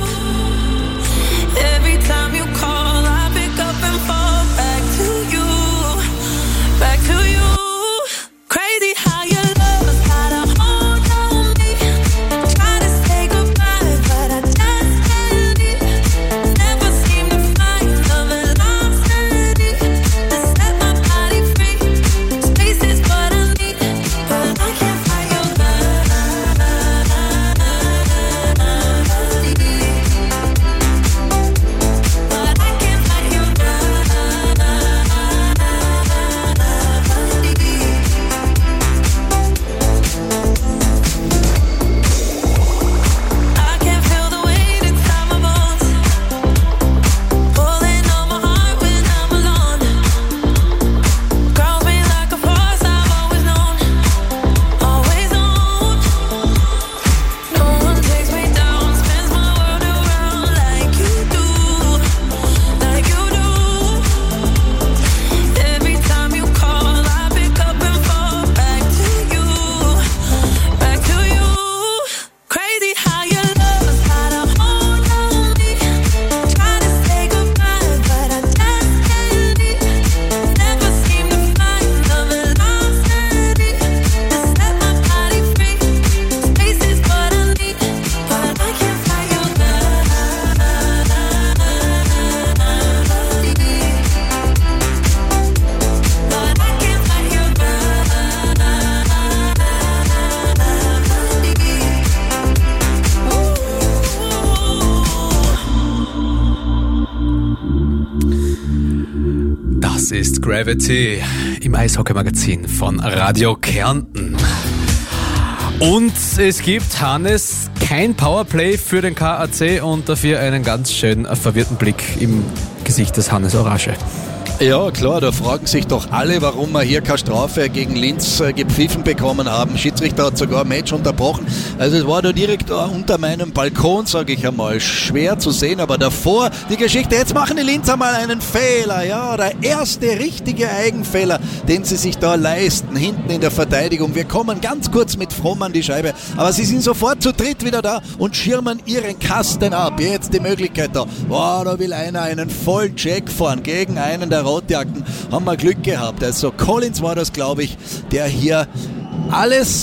Every time you call, I pick up and fall back to you, back to you. Crazy how you love us, how to hold on me. Try to say goodbye, but I just can't leave. Never seem to find the velocity to set my body free. Space is what I need, but I can't find your body. But I can't find your body. I can feel the weight inside my bones, pulling on my heart when I'm alone. Ground me like a force I've always known, always known. No one takes me down, spins my world around like you do, like you do. Every time you call, I pick up and fall back to you, back to you. Crazy how you love us, how to hold on me. Try to say goodbye, but I just can't leave. Never seem to find the velocity to set my body free. Space is what I need, but I can't find your body. But I can't find your Das ist Gravity im Eishockey-Magazin von Radio Kärnten. Und es gibt, Hannes, kein Powerplay für den K A C und dafür einen ganz schön verwirrten Blick im Gesicht des Hannes Orasche. Ja, klar, da fragen sich doch alle, warum wir hier keine Strafe gegen Linz äh, gepfiffen bekommen haben. Schiedsrichter hat sogar ein Match unterbrochen. Also es war da direkt äh, unter meinem Balkon, sage ich einmal. Schwer zu sehen, aber davor die Geschichte. Jetzt machen die Linzer mal einen Fehler. Ja, der erste richtige Eigenfehler, den sie sich da leisten, hinten in der Verteidigung. Wir kommen ganz kurz mit Fromm an die Scheibe, aber sie sind sofort zu dritt wieder da und schirmen ihren Kasten ab. Jetzt die Möglichkeit da. Wow, da will einer einen Vollcheck fahren gegen einen der Rotjacken. Haben wir Glück gehabt. Also Collins war das, glaube ich, der hier alles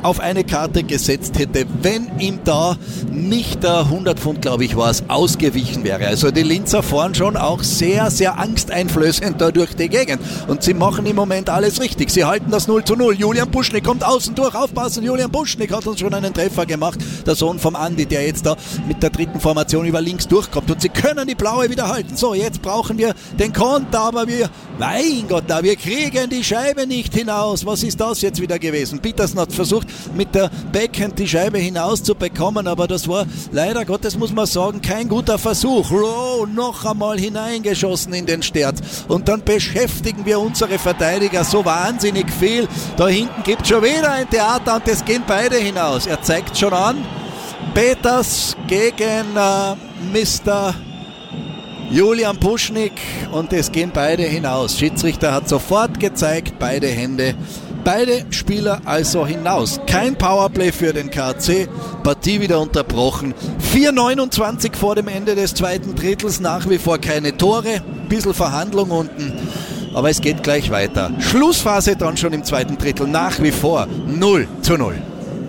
auf eine Karte gesetzt hätte, wenn ihm da nicht der hundert Pfund, glaube ich, war es, ausgewichen wäre. Also die Linzer fahren schon auch sehr, sehr angsteinflößend da durch die Gegend. Und sie machen im Moment alles richtig. Sie halten das null zu null. Julian Buschnick kommt außen durch. Aufpassen, Julian Buschnick hat uns schon einen Treffer gemacht. Der Sohn vom Andi, der jetzt da mit der dritten Formation über links durchkommt. Und sie können die Blaue wieder halten. So, jetzt brauchen wir den Konter, aber wir, mein Gott, na, wir kriegen die Scheibe nicht hinaus. Was ist das jetzt wieder gewesen? Petersen hat versucht, mit der Backhand die Scheibe hinaus zu bekommen, aber das war leider Gottes, muss man sagen, kein guter Versuch. Rowe noch einmal hineingeschossen in den Sterz. Und dann beschäftigen wir unsere Verteidiger so wahnsinnig viel. Da hinten gibt es schon wieder ein Theater und es gehen beide hinaus. Er zeigt schon an, Peters gegen äh, Mister Julian Buschnick und es gehen beide hinaus. Schiedsrichter hat sofort gezeigt, beide Hände. Beide Spieler also hinaus. Kein Powerplay für den K C. Partie wieder unterbrochen. vier neunundzwanzig vor dem Ende des zweiten Drittels. Nach wie vor keine Tore. Bisschen Verhandlung unten. Aber es geht gleich weiter. Schlussphase dann schon im zweiten Drittel. Nach wie vor null zu null.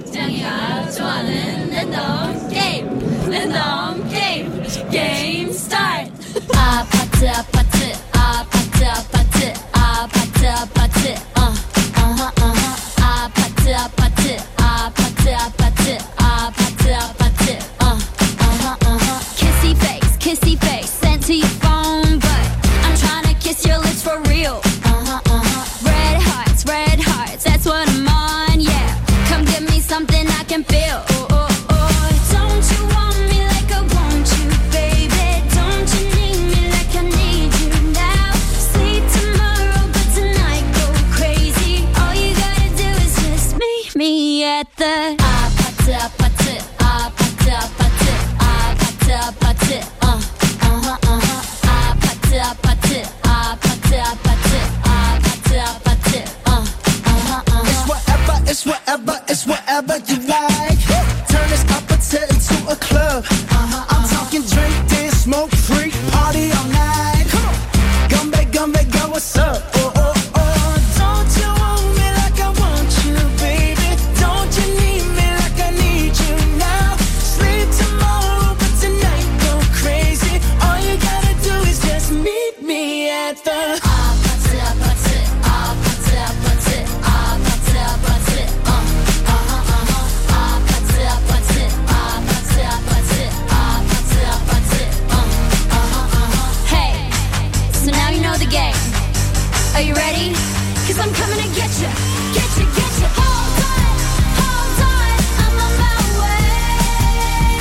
Game start. 아파트 아파트 아파트 아파트 아파트 아파트 어 어허 어허 아파트 아파트 아파트 아파트 아파트 아파트 어 어허 어허 Kissy face kissy face sent to your phone but I'm trying to kiss your lips for real uh-huh uh-huh red hearts red hearts that's what I'm on yeah come give me something I can feel oh, oh, oh. Don't you want me like I want you baby don't you need me like I need you now sleep tomorrow but tonight go crazy all you gotta do is just meet me at the 아파트 아파트 아파트 아파트 아파트 아파트 어 어허 어허 아파트 아파트 아파트 아파트 아파트 아파트 어 어허 어허 It's whatever it's whatever it's whatever you like turn this apache into a club uh-huh, I'm uh-huh. talking drink this smoke free party all night come on gumbe gumbe go what's up oh oh oh don't you want me like I want you baby don't you need me like I need you now sleep tomorrow but tonight go crazy all you gotta do is just meet me at the 아파트 아파트 아파트 아파트 아파트 아파트 어 어허 어허 아파트 아파트 아파트 아파트 아파트 아파트 어 어허 어허 Hey so now you know the game are you ready? Cause I'm coming to get you get you get you hold on hold on I'm on my way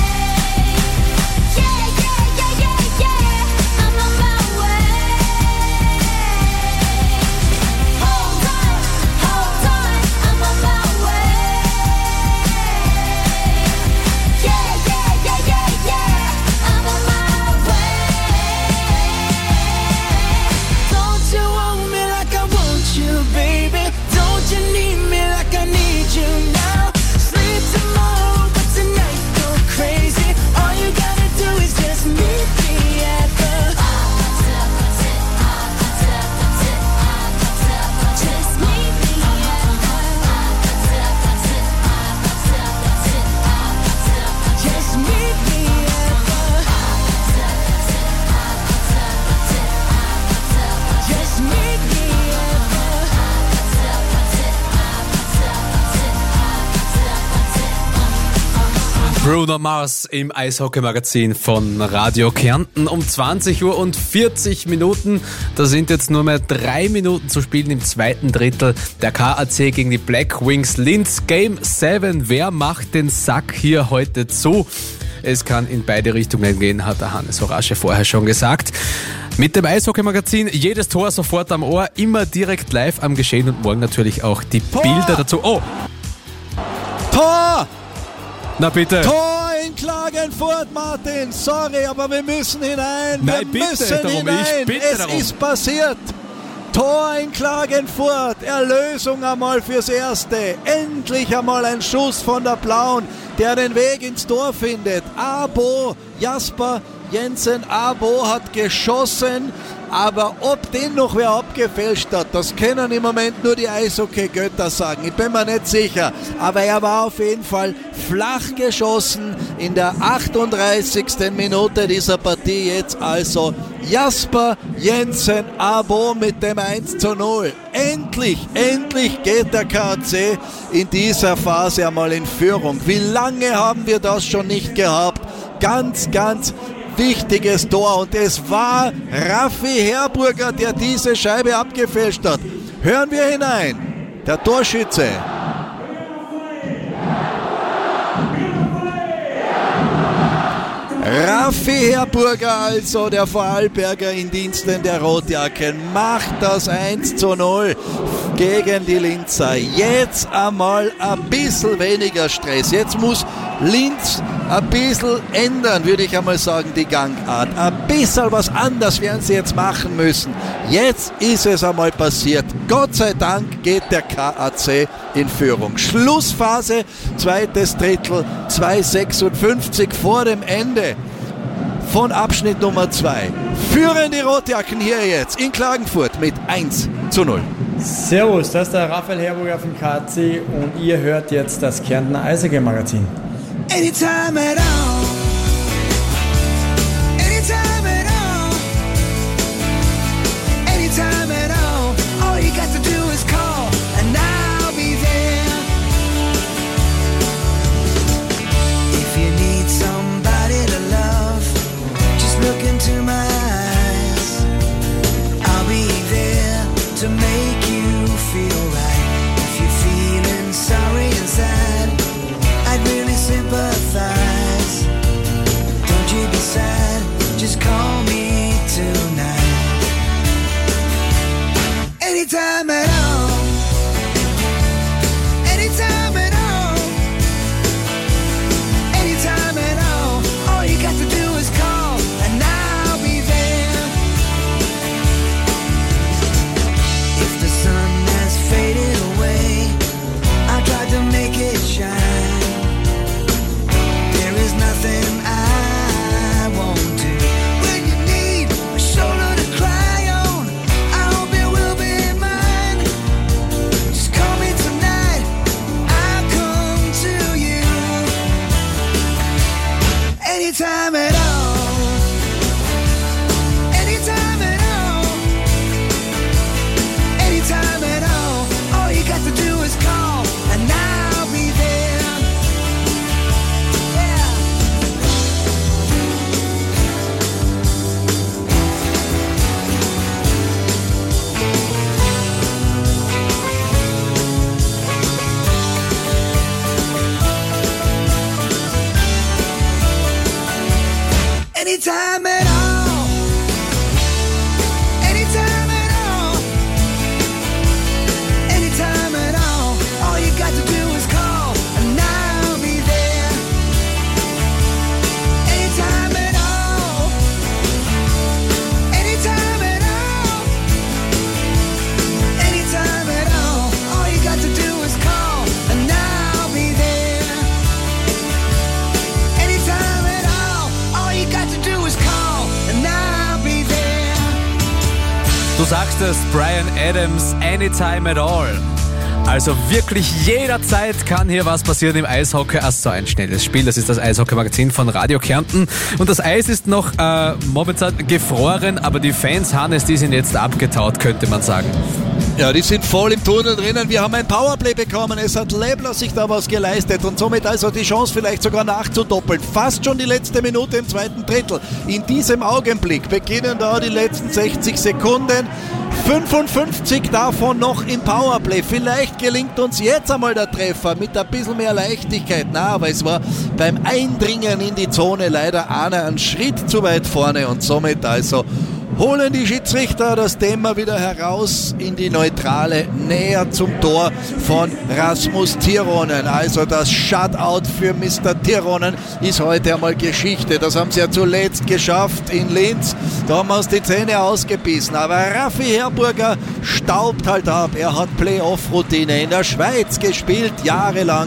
yeah yeah yeah yeah yeah I'm on my way hold on hold on I'm on my way yeah yeah yeah yeah yeah I'm on my way don't you want me like I want you baby don't you need me like I need you now sleep tomorrow but tonight go crazy all you gotta do is just meet me at the 아파트 아파트 아파트 아파트 아파트 아파트 just meet me at the 아파트 아파트 아파트 아파트 아파트 아파트 just meet me at the 아파트 아파트 아파트 아파트 아파트 아파트 just meet me at the 아파트 아파트 아파트 아파트 아파트 아파트 Bruno Mars im Eishockey-Magazin von Radio Kärnten um zwanzig Uhr und vierzig Minuten. Da sind jetzt nur mehr drei Minuten zu spielen im zweiten Drittel. Der K A C gegen die Black Wings Linz. Game sieben. Wer macht den Sack hier heute zu? Es kann in beide Richtungen gehen, hat der Hannes Horasche vorher schon gesagt. Mit dem Eishockey-Magazin jedes Tor sofort am Ohr, immer direkt live am Geschehen und morgen natürlich auch die Tor! Bilder dazu. Oh, Tor! na bitte. Tor in Klagenfurt, Martin. Sorry, aber wir müssen hinein. Nein, wir bitte müssen darum. hinein. Ich bitte es darum. ist passiert. Tor in Klagenfurt. Erlösung einmal fürs Erste. Endlich einmal ein Schuss von der Blauen, der den Weg ins Tor findet. Abo Jasper Jensen Abo hat geschossen, aber ob den noch wer abgefälscht hat, das können im Moment nur die Eishockey-Götter sagen. Ich bin mir nicht sicher, aber er war auf jeden Fall flach geschossen in der achtunddreißigsten Minute dieser Partie. Jetzt also Jasper Jensen Abo mit dem eins zu null. Endlich, endlich geht der K A C in dieser Phase einmal in Führung. Wie lange haben wir das schon nicht gehabt? Ganz, ganz wichtiges Tor und es war Raffi Herburger, der diese Scheibe abgefälscht hat. Hören wir hinein, der Torschütze. Raffi Herburger, also der Vorarlberger in Diensten der Rotjacken, macht das eins zu null gegen die Linzer. Jetzt einmal ein bisschen weniger Stress. Jetzt muss Linz ein bisschen ändern, würde ich einmal sagen, die Gangart. Ein bisschen was anders werden sie jetzt machen müssen. Jetzt ist es einmal passiert. Gott sei Dank geht der K A C in Führung. Schlussphase, zweites Drittel, zwei sechsundfünfzig vor dem Ende von Abschnitt Nummer zwei. Führen die Rotjacken hier jetzt in Klagenfurt mit eins zu null. Servus, das ist der Raphael Herburger vom K A C und ihr hört jetzt das Kärntner Eishockey-Magazin. Anytime at all. Anytime at all. Anytime at all. All you got to do is call and I'll be there. If you need somebody to love, just look into my eyes. I'll be there to make you feel right. If you're feeling sorry and sad, I'd really sympathize. Don't you be sad, just call me tonight. Anytime at all. Anytime at all. Anytime at all. All you got to do is call and I'll be there. If the sun has faded away, I'll try to make it shine. Nothing I won't do. When you need a shoulder to cry on, I hope it will be mine. Just call me tonight, I'll come to you. Anytime at all. Anytime at all. Anytime at all. All you got to do is call and I'll be there. Anytime at all. Anytime at all. Anytime at all. All you got to do is call and I'll be there. Anytime at all. Anytime at all. Anytime at all. All you got to do is call and I'll be there. Anytime at all. All you got to do is call and I'll be there. Du sagst es, Bryan Adams, anytime at all. Also wirklich jederzeit kann hier was passieren im Eishockey. Ach so, ein schnelles Spiel. Das ist das Eishockey-Magazin von Radio Kärnten. Und das Eis ist noch äh, momentan gefroren, aber die Fans, Hannes, die sind jetzt abgetaut, könnte man sagen. Ja, die sind voll im Tunnel drinnen. Wir haben ein Powerplay bekommen. Es hat Lebler sich da was geleistet und somit also die Chance vielleicht sogar nachzudoppeln. Fast schon die letzte Minute im zweiten Drittel. In diesem Augenblick beginnen da die letzten sechzig Sekunden. fünfundfünfzig davon noch im Powerplay. Vielleicht gelingt uns jetzt einmal der Treffer mit ein bisschen mehr Leichtigkeit. Na, aber es war beim Eindringen in die Zone leider einer einen Schritt zu weit vorne und somit also holen die Schiedsrichter das Thema wieder heraus in die Neutrale, näher zum Tor von Rasmus Tironen. Also das Shutout für Mister Tironen ist heute einmal Geschichte. Das haben sie ja zuletzt geschafft in Linz. Da haben wir uns die Zähne ausgebissen. Aber Raffi Herburger staubt halt ab. Er hat Playoff-Routine in der Schweiz gespielt, jahrelang.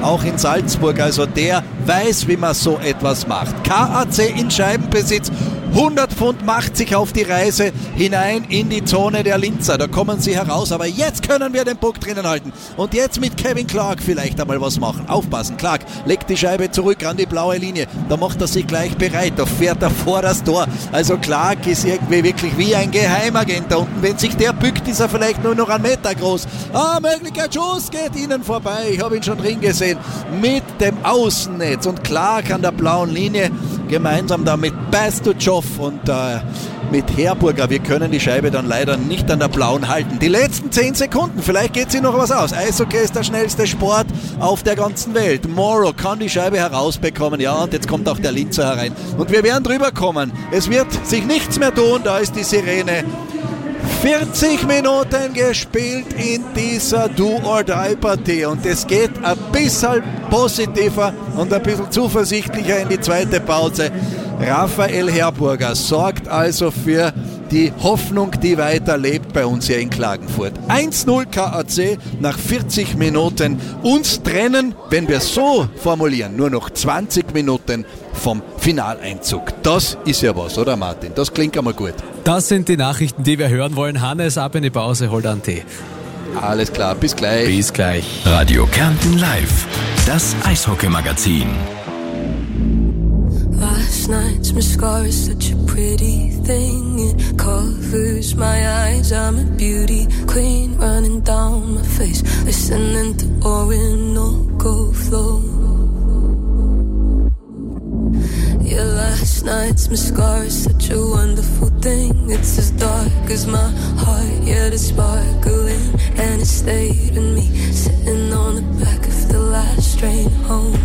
auch in Salzburg. Also der weiß, wie man so etwas macht. K A C in Scheibenbesitz. hundert Pfund macht sich auf die Reise hinein in die Zone der Linzer. Da kommen sie heraus, aber jetzt können wir den Puck drinnen halten. Und jetzt mit Kevin Clark vielleicht einmal was machen. Aufpassen, Clark legt die Scheibe zurück an die blaue Linie. Da macht er sich gleich bereit. Da fährt er vor das Tor. Also Clark ist irgendwie wirklich wie ein Geheimagent da unten. Wenn sich der bückt, ist er vielleicht nur noch einen Meter groß. Ah, Möglichkeit, Schuss geht ihnen vorbei. Ich habe ihn schon drin gesehen. Mit dem Außennetz. Und Clark an der blauen Linie. Gemeinsam da mit Bastuchow und äh, mit Herburger. Wir können die Scheibe dann leider nicht an der blauen halten. Die letzten zehn Sekunden, vielleicht geht sie noch was aus. Eishockey ist der schnellste Sport auf der ganzen Welt. Morrow kann die Scheibe herausbekommen. Ja, und jetzt kommt auch der Linzer herein. Und wir werden drüber kommen. Es wird sich nichts mehr tun. Da ist die Sirene. vierzig Minuten gespielt in dieser Do-or-Die-Partie und es geht ein bisschen positiver und ein bisschen zuversichtlicher in die zweite Pause. Raphael Herburger sorgt also für die Hoffnung, die weiterlebt bei uns hier in Klagenfurt. eins null K A C nach vierzig Minuten. Uns trennen, wenn wir so formulieren, nur noch zwanzig Minuten vom Finaleinzug. Das ist ja was, oder Martin? Das klingt einmal gut. Das sind die Nachrichten, die wir hören wollen. Hannes, ab in die Pause, hol einen Tee. Alles klar, bis gleich. Bis gleich. Radio Kärnten Live, das Eishockeymagazin. Last night's mascara is such a pretty thing. It covers my eyes. I'm a beauty queen running down my face, listening to Orinoco flow. Yeah, last night's mascara is such a wonderful thing. It's as dark as my heart, yet it's sparkling, and it stayed with me, sitting on the back of the last train home.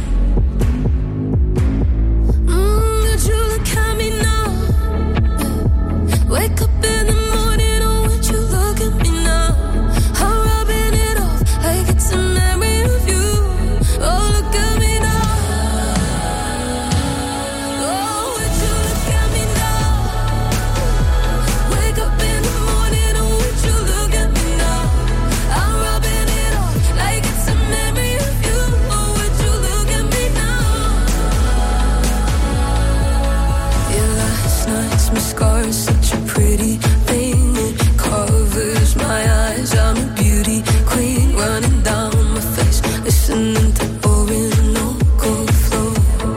You look at me now. Wake up in the morning, oh, would you look at me now? I'm rubbing it off like it's a memory of you. Oh, look at me now. Oh, would you look at me now? Wake up in the morning, oh, would you look at me now? I'm rubbing it off like it's a memory of you. Oh, would you look at me now? Last night's mascara is such a pretty thing. It covers my eyes. I'm a beauty queen running down my face, listening to Orinoco flow.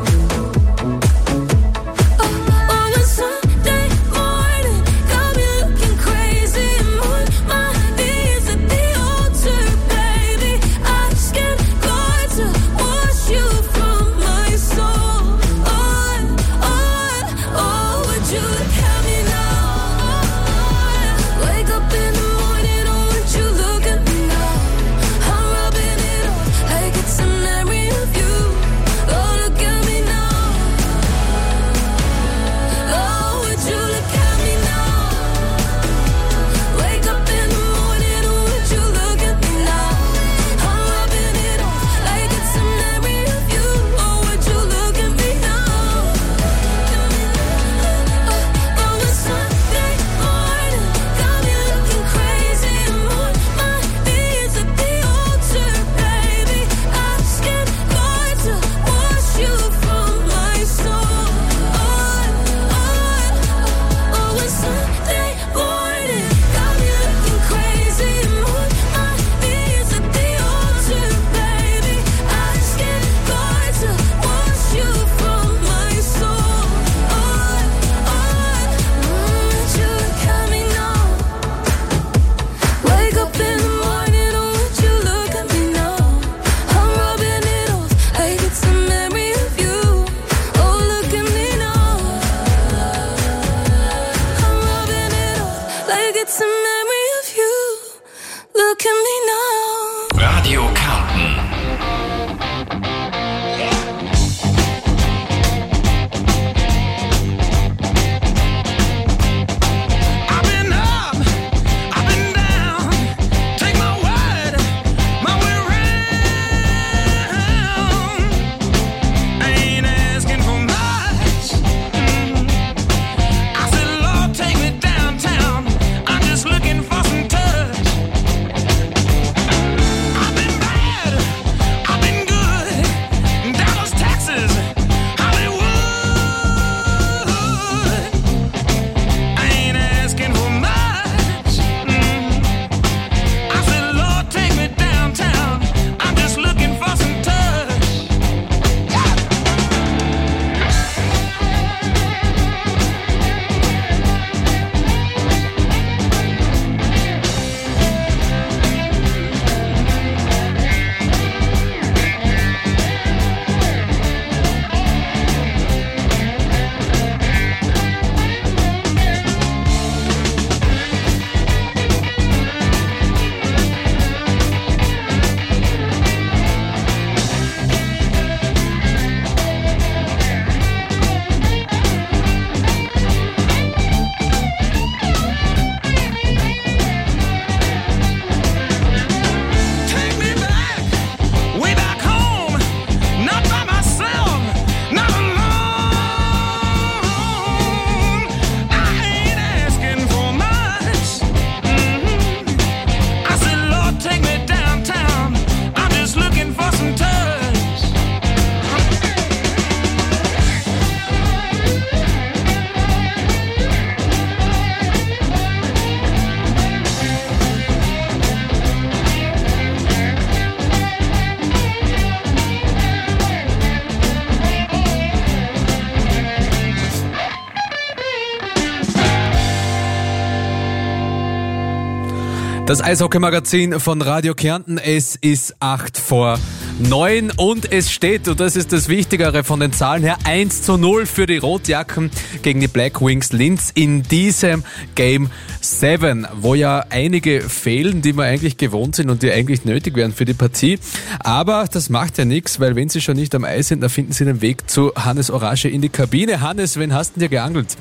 Oh, on a Sunday morning, got me looking crazy. And on my knees at the altar, baby, asking God to wash you from my soul. On, on, oh, would you look at me now? Wake up in the morning, oh, would you look at me now? I'm rubbing it off like it's a memory of you. Oh, look at me now. Oh, would you look at me now? Wake up in the morning, oh, would you look at me now? I'm rubbing it off like it's a memory of you. Oh, would you look at me now? Oh, it's Sunday morning, got me looking crazy. I'm on my knees at the altar, baby, asking God to wash you from my soul. On, on, oh, it's Sunday morning, got me looking crazy. I'm on my knees at the altar, baby, asking God to wash you from my soul. On, on, would you look at me now? Wake up in the morning, oh, would you look at me now? I'm rubbing it off like it's a memory of you. Oh, look at me now. I'm rubbing it off like it's a memory of you. Look at me now. Radio Kärnten. I've been up, I've been down. Take my word, my way round. I ain't asking for much. Mm. I said, Lord, take me downtown. I'm just looking for some touch. I've been bad, Das Eishockey-Magazin von Radio Kärnten. Es ist acht vor neun und es steht, und das ist das Wichtigere von den Zahlen her, eins zu null für die Rotjacken gegen die Black Wings Linz in diesem Game sieben, wo ja einige fehlen, die wir eigentlich gewohnt sind und die eigentlich nötig wären für die Partie. Aber das macht ja nichts, weil wenn sie schon nicht am Eis sind, dann finden sie den Weg zu Hannes Orasche in die Kabine. Hannes, wen hast du denn dir geangelt?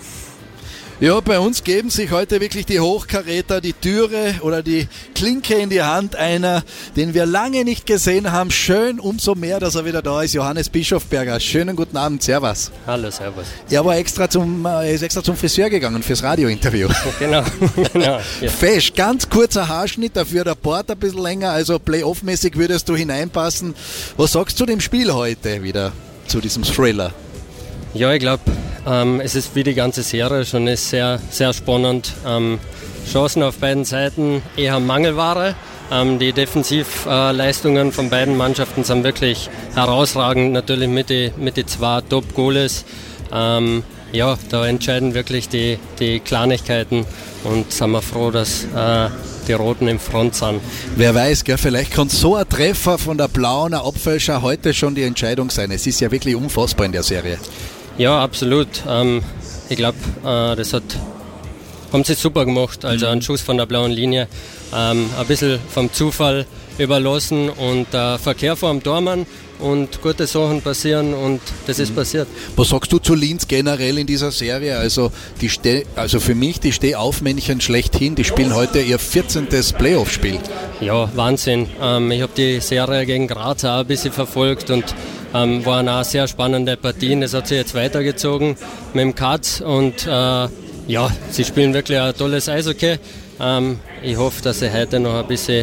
Ja, bei uns geben sich heute wirklich die Hochkaräter die Türe oder die Klinke in die Hand einer, den wir lange nicht gesehen haben. Schön, umso mehr, dass er wieder da ist. Johannes Bischofberger. Schönen guten Abend, servus. Hallo, servus. Er war extra zum, er ist extra zum Friseur gegangen fürs Radiointerview. Genau, genau. Ja. Fesch, ganz kurzer Haarschnitt, dafür der Bart ein bisschen länger, also Playoff-mäßig würdest du hineinpassen. Was sagst du zu dem Spiel heute wieder, zu diesem Thriller? Ja, ich glaube, ähm, es ist wie die ganze Serie schon ist sehr, sehr spannend. Ähm, Chancen auf beiden Seiten eher Mangelware. Ähm, die Defensivleistungen äh, von beiden Mannschaften sind wirklich herausragend. Natürlich mit den mit die zwei Top-Goalies. Ähm, ja, da entscheiden wirklich die, die Kleinigkeiten und sind wir froh, dass äh, die Roten im Front sind. Wer weiß, gell, vielleicht kann so ein Treffer von der Blauen Abfälscher heute schon die Entscheidung sein. Es ist ja wirklich unfassbar in der Serie. Ja, absolut. Ähm, ich glaube, äh, das hat, haben sie super gemacht. Also ein Schuss von der blauen Linie, ähm, ein bisschen vom Zufall überlassen und äh, Verkehr vor dem Tormann und gute Sachen passieren und das ist passiert. Was sagst du zu Linz generell in dieser Serie? Also, die Steh, also für mich die Stehaufmännchen schlechthin, die spielen heute ihr vierzehntes Playoff-Spiel. Ja, Wahnsinn. Ähm, ich habe die Serie gegen Graz auch ein bisschen verfolgt und ähm, waren auch sehr spannende Partien. Das hat sich jetzt weitergezogen mit dem Katz und äh, ja, sie spielen wirklich ein tolles Eishockey. Ähm, ich hoffe, dass sie heute noch ein bisschen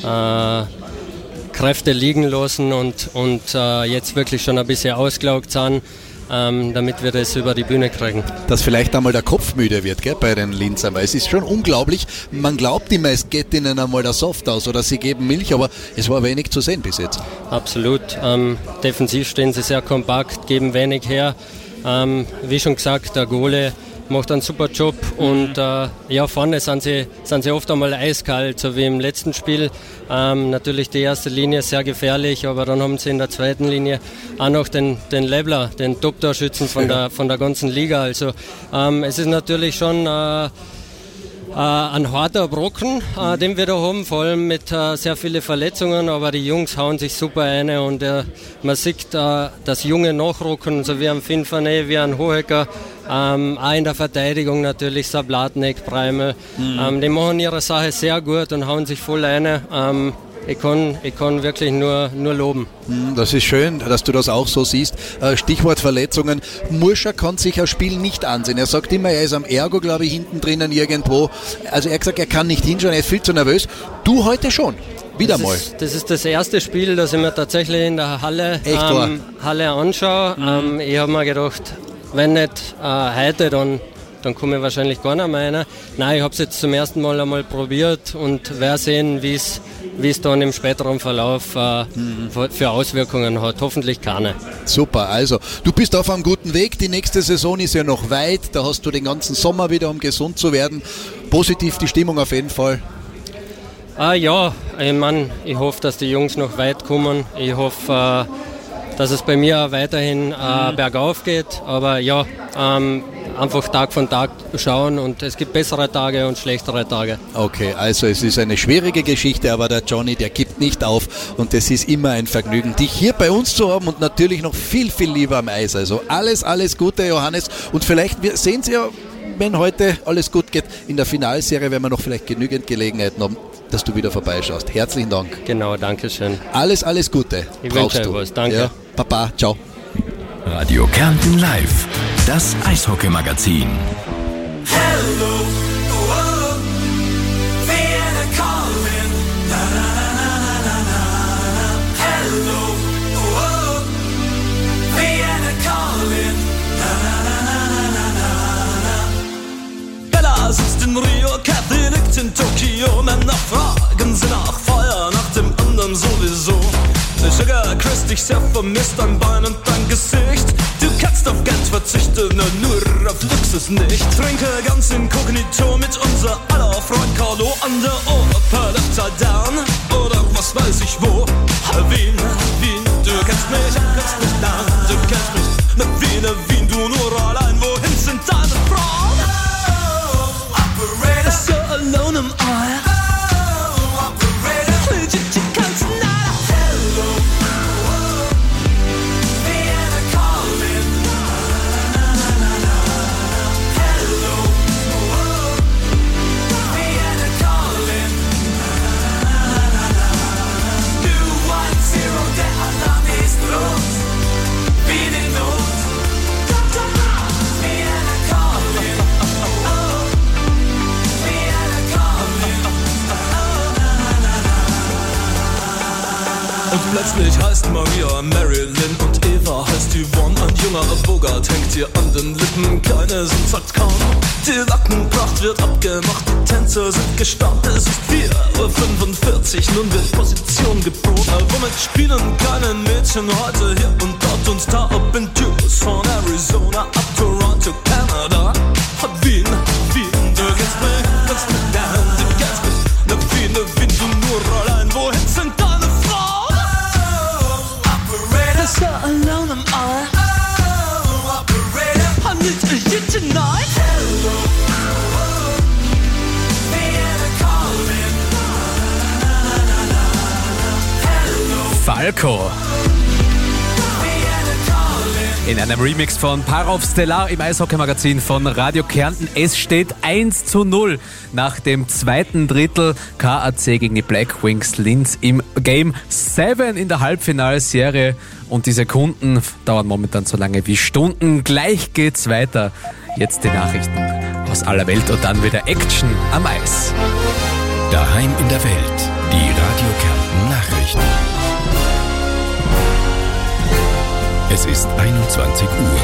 äh, Kräfte liegen lassen und, und äh, jetzt wirklich schon ein bisschen ausgelaugt sind, ähm, damit wir das über die Bühne kriegen. Dass vielleicht einmal der Kopf müde wird, gell, bei den Linzern, weil es ist schon unglaublich, man glaubt immer, es geht ihnen einmal der Soft aus oder sie geben Milch, aber es war wenig zu sehen bis jetzt. Absolut. Ähm, defensiv stehen sie sehr kompakt, geben wenig her. Ähm, wie schon gesagt, der Goalie macht einen super Job und äh, ja, vorne sind sie, sind sie oft einmal eiskalt, so wie im letzten Spiel. Ähm, natürlich die erste Linie sehr gefährlich, aber dann haben sie in der zweiten Linie auch noch den, den Lebler, den Top-Torschützen von der, von der ganzen Liga. Also ähm, es ist natürlich schon äh, äh, ein harter Brocken, äh, den wir da haben, vor allem mit äh, sehr vielen Verletzungen, aber die Jungs hauen sich super ein und äh, man sieht äh, das junge Nachrücken, so wie ein Finn Faney, wie ein Hohecker. Ähm, auch in der Verteidigung natürlich Sablatnik, Preimel. Mhm. Ähm, die machen ihre Sache sehr gut und hauen sich voll rein. Ähm, ich, kann, ich kann wirklich nur, nur loben. Das ist schön, dass du das auch so siehst. Stichwort Verletzungen. Murscher kann sich ein Spiel nicht ansehen. Er sagt immer, er ist am Ergo, glaube ich, hinten drinnen irgendwo. Also er hat gesagt, er kann nicht hinschauen, er ist viel zu nervös. Du heute schon. Wieder das mal. Ist, das ist das erste Spiel, das ich mir tatsächlich in der Halle, ähm, Halle anschaue. Mhm. Ähm, ich habe mir gedacht, wenn nicht äh, heute, dann, dann komme ich wahrscheinlich gar nicht mehr rein. Nein, ich habe es jetzt zum ersten Mal einmal probiert und werde sehen, wie es dann im späteren Verlauf äh, mhm. für Auswirkungen hat. Hoffentlich keine. Super, also du bist auf einem guten Weg. Die nächste Saison ist ja noch weit. Da hast du den ganzen Sommer wieder, um gesund zu werden. Positiv die Stimmung auf jeden Fall. Ah, ja, ich meine, ich hoffe, dass die Jungs noch weit kommen. Ich hoffe, äh, dass es bei mir weiterhin äh, bergauf geht, aber ja, ähm, einfach Tag von Tag schauen und es gibt bessere Tage und schlechtere Tage. Okay, also es ist eine schwierige Geschichte, aber der Johnny, der gibt nicht auf und es ist immer ein Vergnügen, dich hier bei uns zu haben und natürlich noch viel, viel lieber am Eis. Also alles, alles Gute, Johannes, und vielleicht wir sehen Sie ja, wenn heute alles gut geht, in der Finalserie, wenn wir noch vielleicht genügend Gelegenheiten haben, dass du wieder vorbeischaust. Herzlichen Dank. Genau, danke schön. Alles, alles Gute. Ich wünsche euch was. Danke. Ja, Papa, ciao. Radio Kärnten Live, das Eishockey-Magazin. Hello, oh, Vienna calling, na na na na na na. Hello, oh, Vienna calling, na na na na na na. Bella sitzt in Rio, Kathy liegt in Tokio. Männer fragen sie nach Feuer, nach dem anderen sowieso. Sugar Chris dich sehr vermisst, dein Bein und dein Gesicht. Du kannst auf Geld verzichte nur, nur auf Luxus nicht. Trinke ganz inkognito mit unser aller Freund Carlo an der Oper Upside Down oder was weiß ich wo. Wien, Wien, du kennst mich, kennst mich down, du kennst mich. Mit Wien, Wien, du nur allein, wohin sind deine Frauen? Oh, Operator, so alone am I. Oh, Operator, you, you can't deny. Hello, oh, Vienna calling. Hello, oh, Vienna calling. New one zero, der Alarm ist los. Wien in Not. Vienna calling. Oh, Vienna calling. Und plötzlich heißt Maria Marilyn und Eva heißt Yvonne. Ein junger Bogart hängt ihr an den Lippen, keine sind sagt kaum. Die Lackenpracht wird abgemacht, die Tänzer sind gespannt. Es ist vier Uhr fünfundvierzig, nun wird Position geboten. Womit spielen keine Mädchen heute hier und dort und da? Ob in Juice von Arizona ab Toronto, Canada. Hat Wien, Wien, du kennst mich, kennst mich down, du kennst mich. Ne Wien, ne Wien, du nur allein, wohin sind deine Frauen? Oh, Operator, so alone am I. Oh, Operator, I need you tonight. Hello, oh, Vienna calling. Hello, Falco. In einem Remix von Parov Stellar im Eishockey-Magazin von Radio Kärnten. Es steht eins zu null nach dem zweiten Drittel. K A C gegen die Black Wings Linz im Game sieben in der Halbfinalserie. Und die Sekunden dauern momentan so lange wie Stunden. Gleich geht's weiter. Jetzt die Nachrichten aus aller Welt und dann wieder Action am Eis. Daheim in der Welt. Die Radio Kärnten Nachrichten. Es ist einundzwanzig Uhr.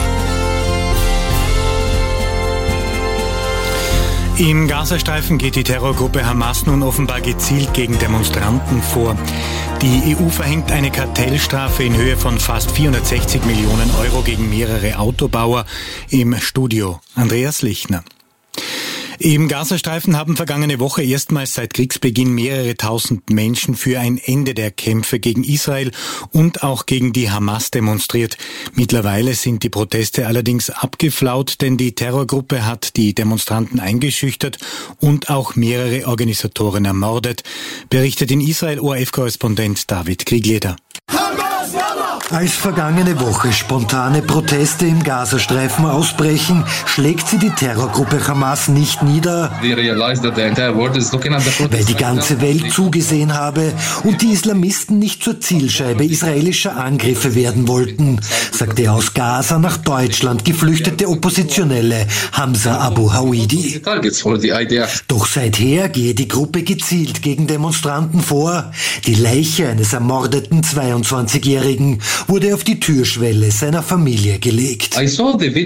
Im Gazastreifen geht die Terrorgruppe Hamas nun offenbar gezielt gegen Demonstranten vor. Die E U verhängt eine Kartellstrafe in Höhe von fast vierhundertsechzig Millionen Euro gegen mehrere Autobauer. Im Studio Andreas Lichner. Im Gazastreifen haben vergangene Woche erstmals seit Kriegsbeginn mehrere tausend Menschen für ein Ende der Kämpfe gegen Israel und auch gegen die Hamas demonstriert. Mittlerweile sind die Proteste allerdings abgeflaut, denn die Terrorgruppe hat die Demonstranten eingeschüchtert und auch mehrere Organisatoren ermordet, berichtet in Israel O R F-Korrespondent David Kriegleder. Als vergangene Woche spontane Proteste im Gazastreifen ausbrechen, schlägt sie die Terrorgruppe Hamas nicht nieder, weil die ganze Welt zugesehen habe und die Islamisten nicht zur Zielscheibe israelischer Angriffe werden wollten, sagte aus Gaza nach Deutschland geflüchtete Oppositionelle Hamza Abu Hawidi. Doch seither gehe die Gruppe gezielt gegen Demonstranten vor. Die Leiche eines ermordeten zweiundzwanzigjährigen wurde auf die Türschwelle seiner Familie gelegt. Ich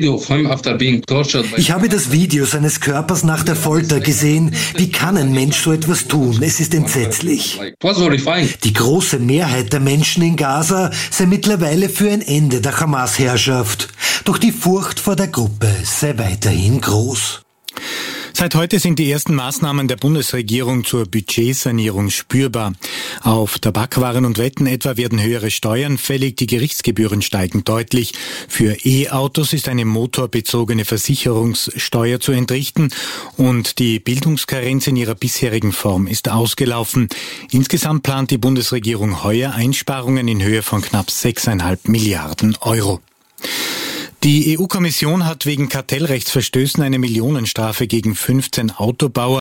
habe das Video seines Körpers nach der Folter gesehen. Wie kann ein Mensch so etwas tun? Es ist entsetzlich. Die große Mehrheit der Menschen in Gaza sei mittlerweile für ein Ende der Hamas-Herrschaft. Doch die Furcht vor der Gruppe sei weiterhin groß. Seit heute sind die ersten Maßnahmen der Bundesregierung zur Budgetsanierung spürbar. Auf Tabakwaren und Wetten etwa werden höhere Steuern fällig, die Gerichtsgebühren steigen deutlich. Für E-Autos ist eine motorbezogene Versicherungssteuer zu entrichten und die Bildungskarenz in ihrer bisherigen Form ist ausgelaufen. Insgesamt plant die Bundesregierung heuer Einsparungen in Höhe von knapp sechseinhalb Milliarden Euro. Die E U-Kommission hat wegen Kartellrechtsverstößen eine Millionenstrafe gegen fünfzehn Autobauer